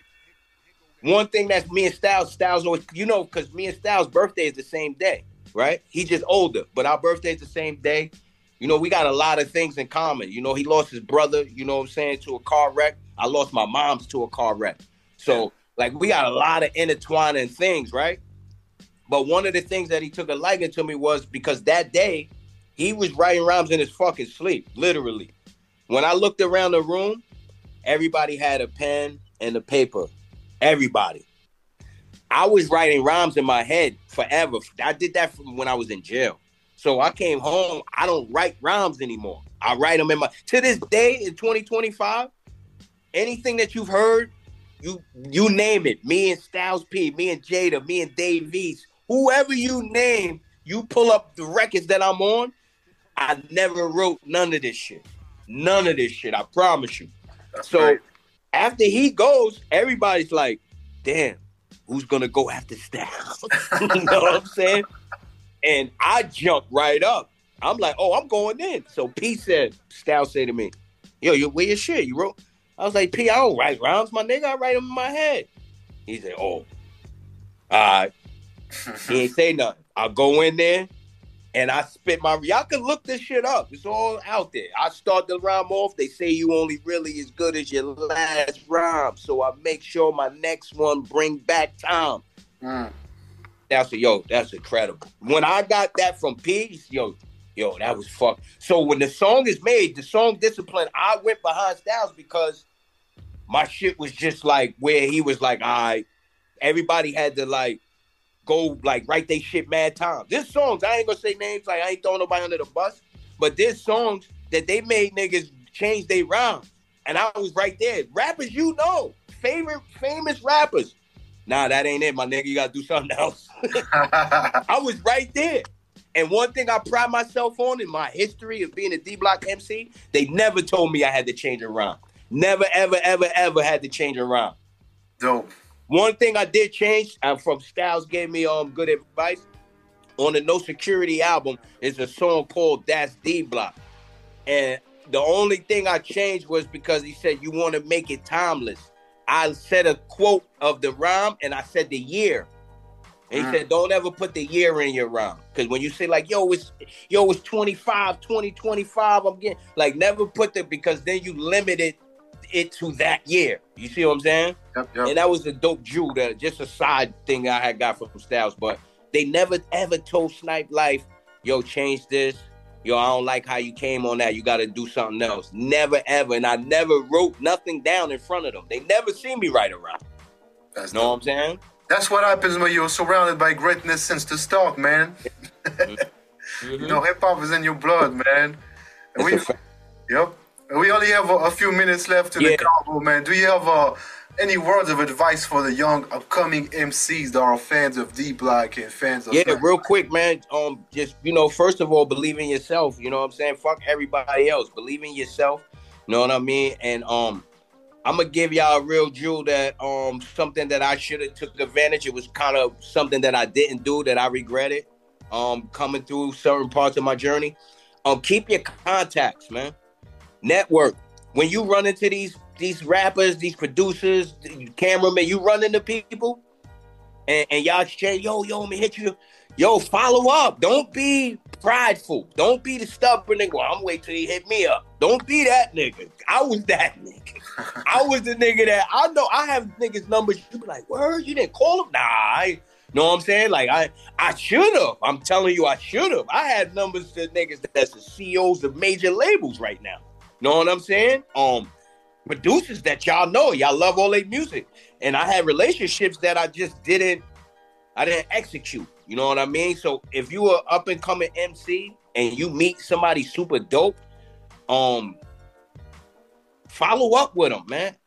one thing that's me and Styles always, you know, because me and Styles' birthday is the same day, right? He's just older, but our birthday is the same day. You know, we got a lot of things in common. You know, he lost his brother, you know what I'm saying, to a car wreck. I lost my mom's to a car wreck. So, like, we got a lot of intertwining things, right? But one of the things that he took a liking to me was because that day, he was writing rhymes in his fucking sleep, literally. When I looked around the room, everybody had a pen and a paper. Everybody. I was writing rhymes in my head forever. I did that from when I was in jail. So I came home, I don't write rhymes anymore. I write them to this day in 2025, anything that you've heard, you name it. Me and Styles P, me and Jada, me and Dave East, whoever you name, you pull up the records that I'm on. I never wrote none of this shit. None of this shit, I promise you. That's so great. After he goes, everybody's like, damn, who's gonna go after Styles? You know what I'm saying? And I jumped right up. I'm like, oh, I'm going in. So P said, Styles said to me, yo, where your shit? You wrote? I was like, P, I don't write rhymes, my nigga. I write them in my head. He said, oh, all right. He ain't say nothing. I'll go in there and I spit y'all can look this shit up. It's all out there. I start the rhyme off. They say you only really as good as your last rhyme. So I make sure my next one bring back time. That's incredible. When I got that from P, yo, that was fuck. So when the song is made, the song Discipline, I went behind Styles because my shit was just like where he was like, all right, everybody had to like go like write they shit mad times. There's songs, I ain't gonna say names, like I ain't throwing nobody under the bus, but there's songs that they made niggas change their rhymes. And I was right there. Rappers, you know, famous rappers. Nah, that ain't it, my nigga. You gotta do something else. I was right there. And one thing I pride myself on in my history of being a D-Block MC, they never told me I had to change a rhyme. Never, ever, ever, ever had to change a rhyme. Dope. One thing I did change, from Styles gave me good advice. On the No Security album is a song called That's D-Block. And the only thing I changed was because he said, you want to make it timeless. I said a quote of the rhyme and I said the year. And he said, don't ever put the year in your rhyme. Because when you say like, it's 2025, I'm getting, like, never put because then you limited it to that year. You see what I'm saying? Yep. And that was a dope jewel, just a side thing I had got from Styles. But they never ever told Snipe Life, yo, change this. Yo, I don't like how you came on that. You got to do something else. Never, ever. And I never wrote nothing down in front of them. They never see me write a rhyme. You know what I'm saying? That's what happens when you're surrounded by greatness since the start, man. You know, hip-hop is in your blood, man. And we only have a few minutes left to the combo, man. Do you have any words of advice for the young upcoming MCs that are fans of D-Block and fans of... Yeah, real quick, man. Just, first of all, believe in yourself. You know what I'm saying? Fuck everybody else. Believe in yourself. You know what I mean? And I'm going to give y'all a real jewel that something that I should have took advantage. It was kind of something that I didn't do that I regretted coming through certain parts of my journey. Keep your contacts, man. Network. When you run into these rappers, these producers, cameramen, you run into people and y'all exchange, yo, let me hit you. Yo, follow up. Don't be prideful. Don't be the stubborn nigga. Well, I'm waiting till he hit me up. Don't be that nigga. I was that nigga. I was the nigga that I know I have niggas' numbers. You be like, word, you didn't call him? Nah, I know what I'm saying? Like, I should have. I'm telling you, I should have. I had numbers to niggas that's the CEOs of major labels right now. Know what I'm saying? Producers that y'all know, y'all love all their music. And I had relationships that I just didn't I didn't execute. You know what I mean? So if you are up and coming MC and you meet somebody super dope, follow up with them, man.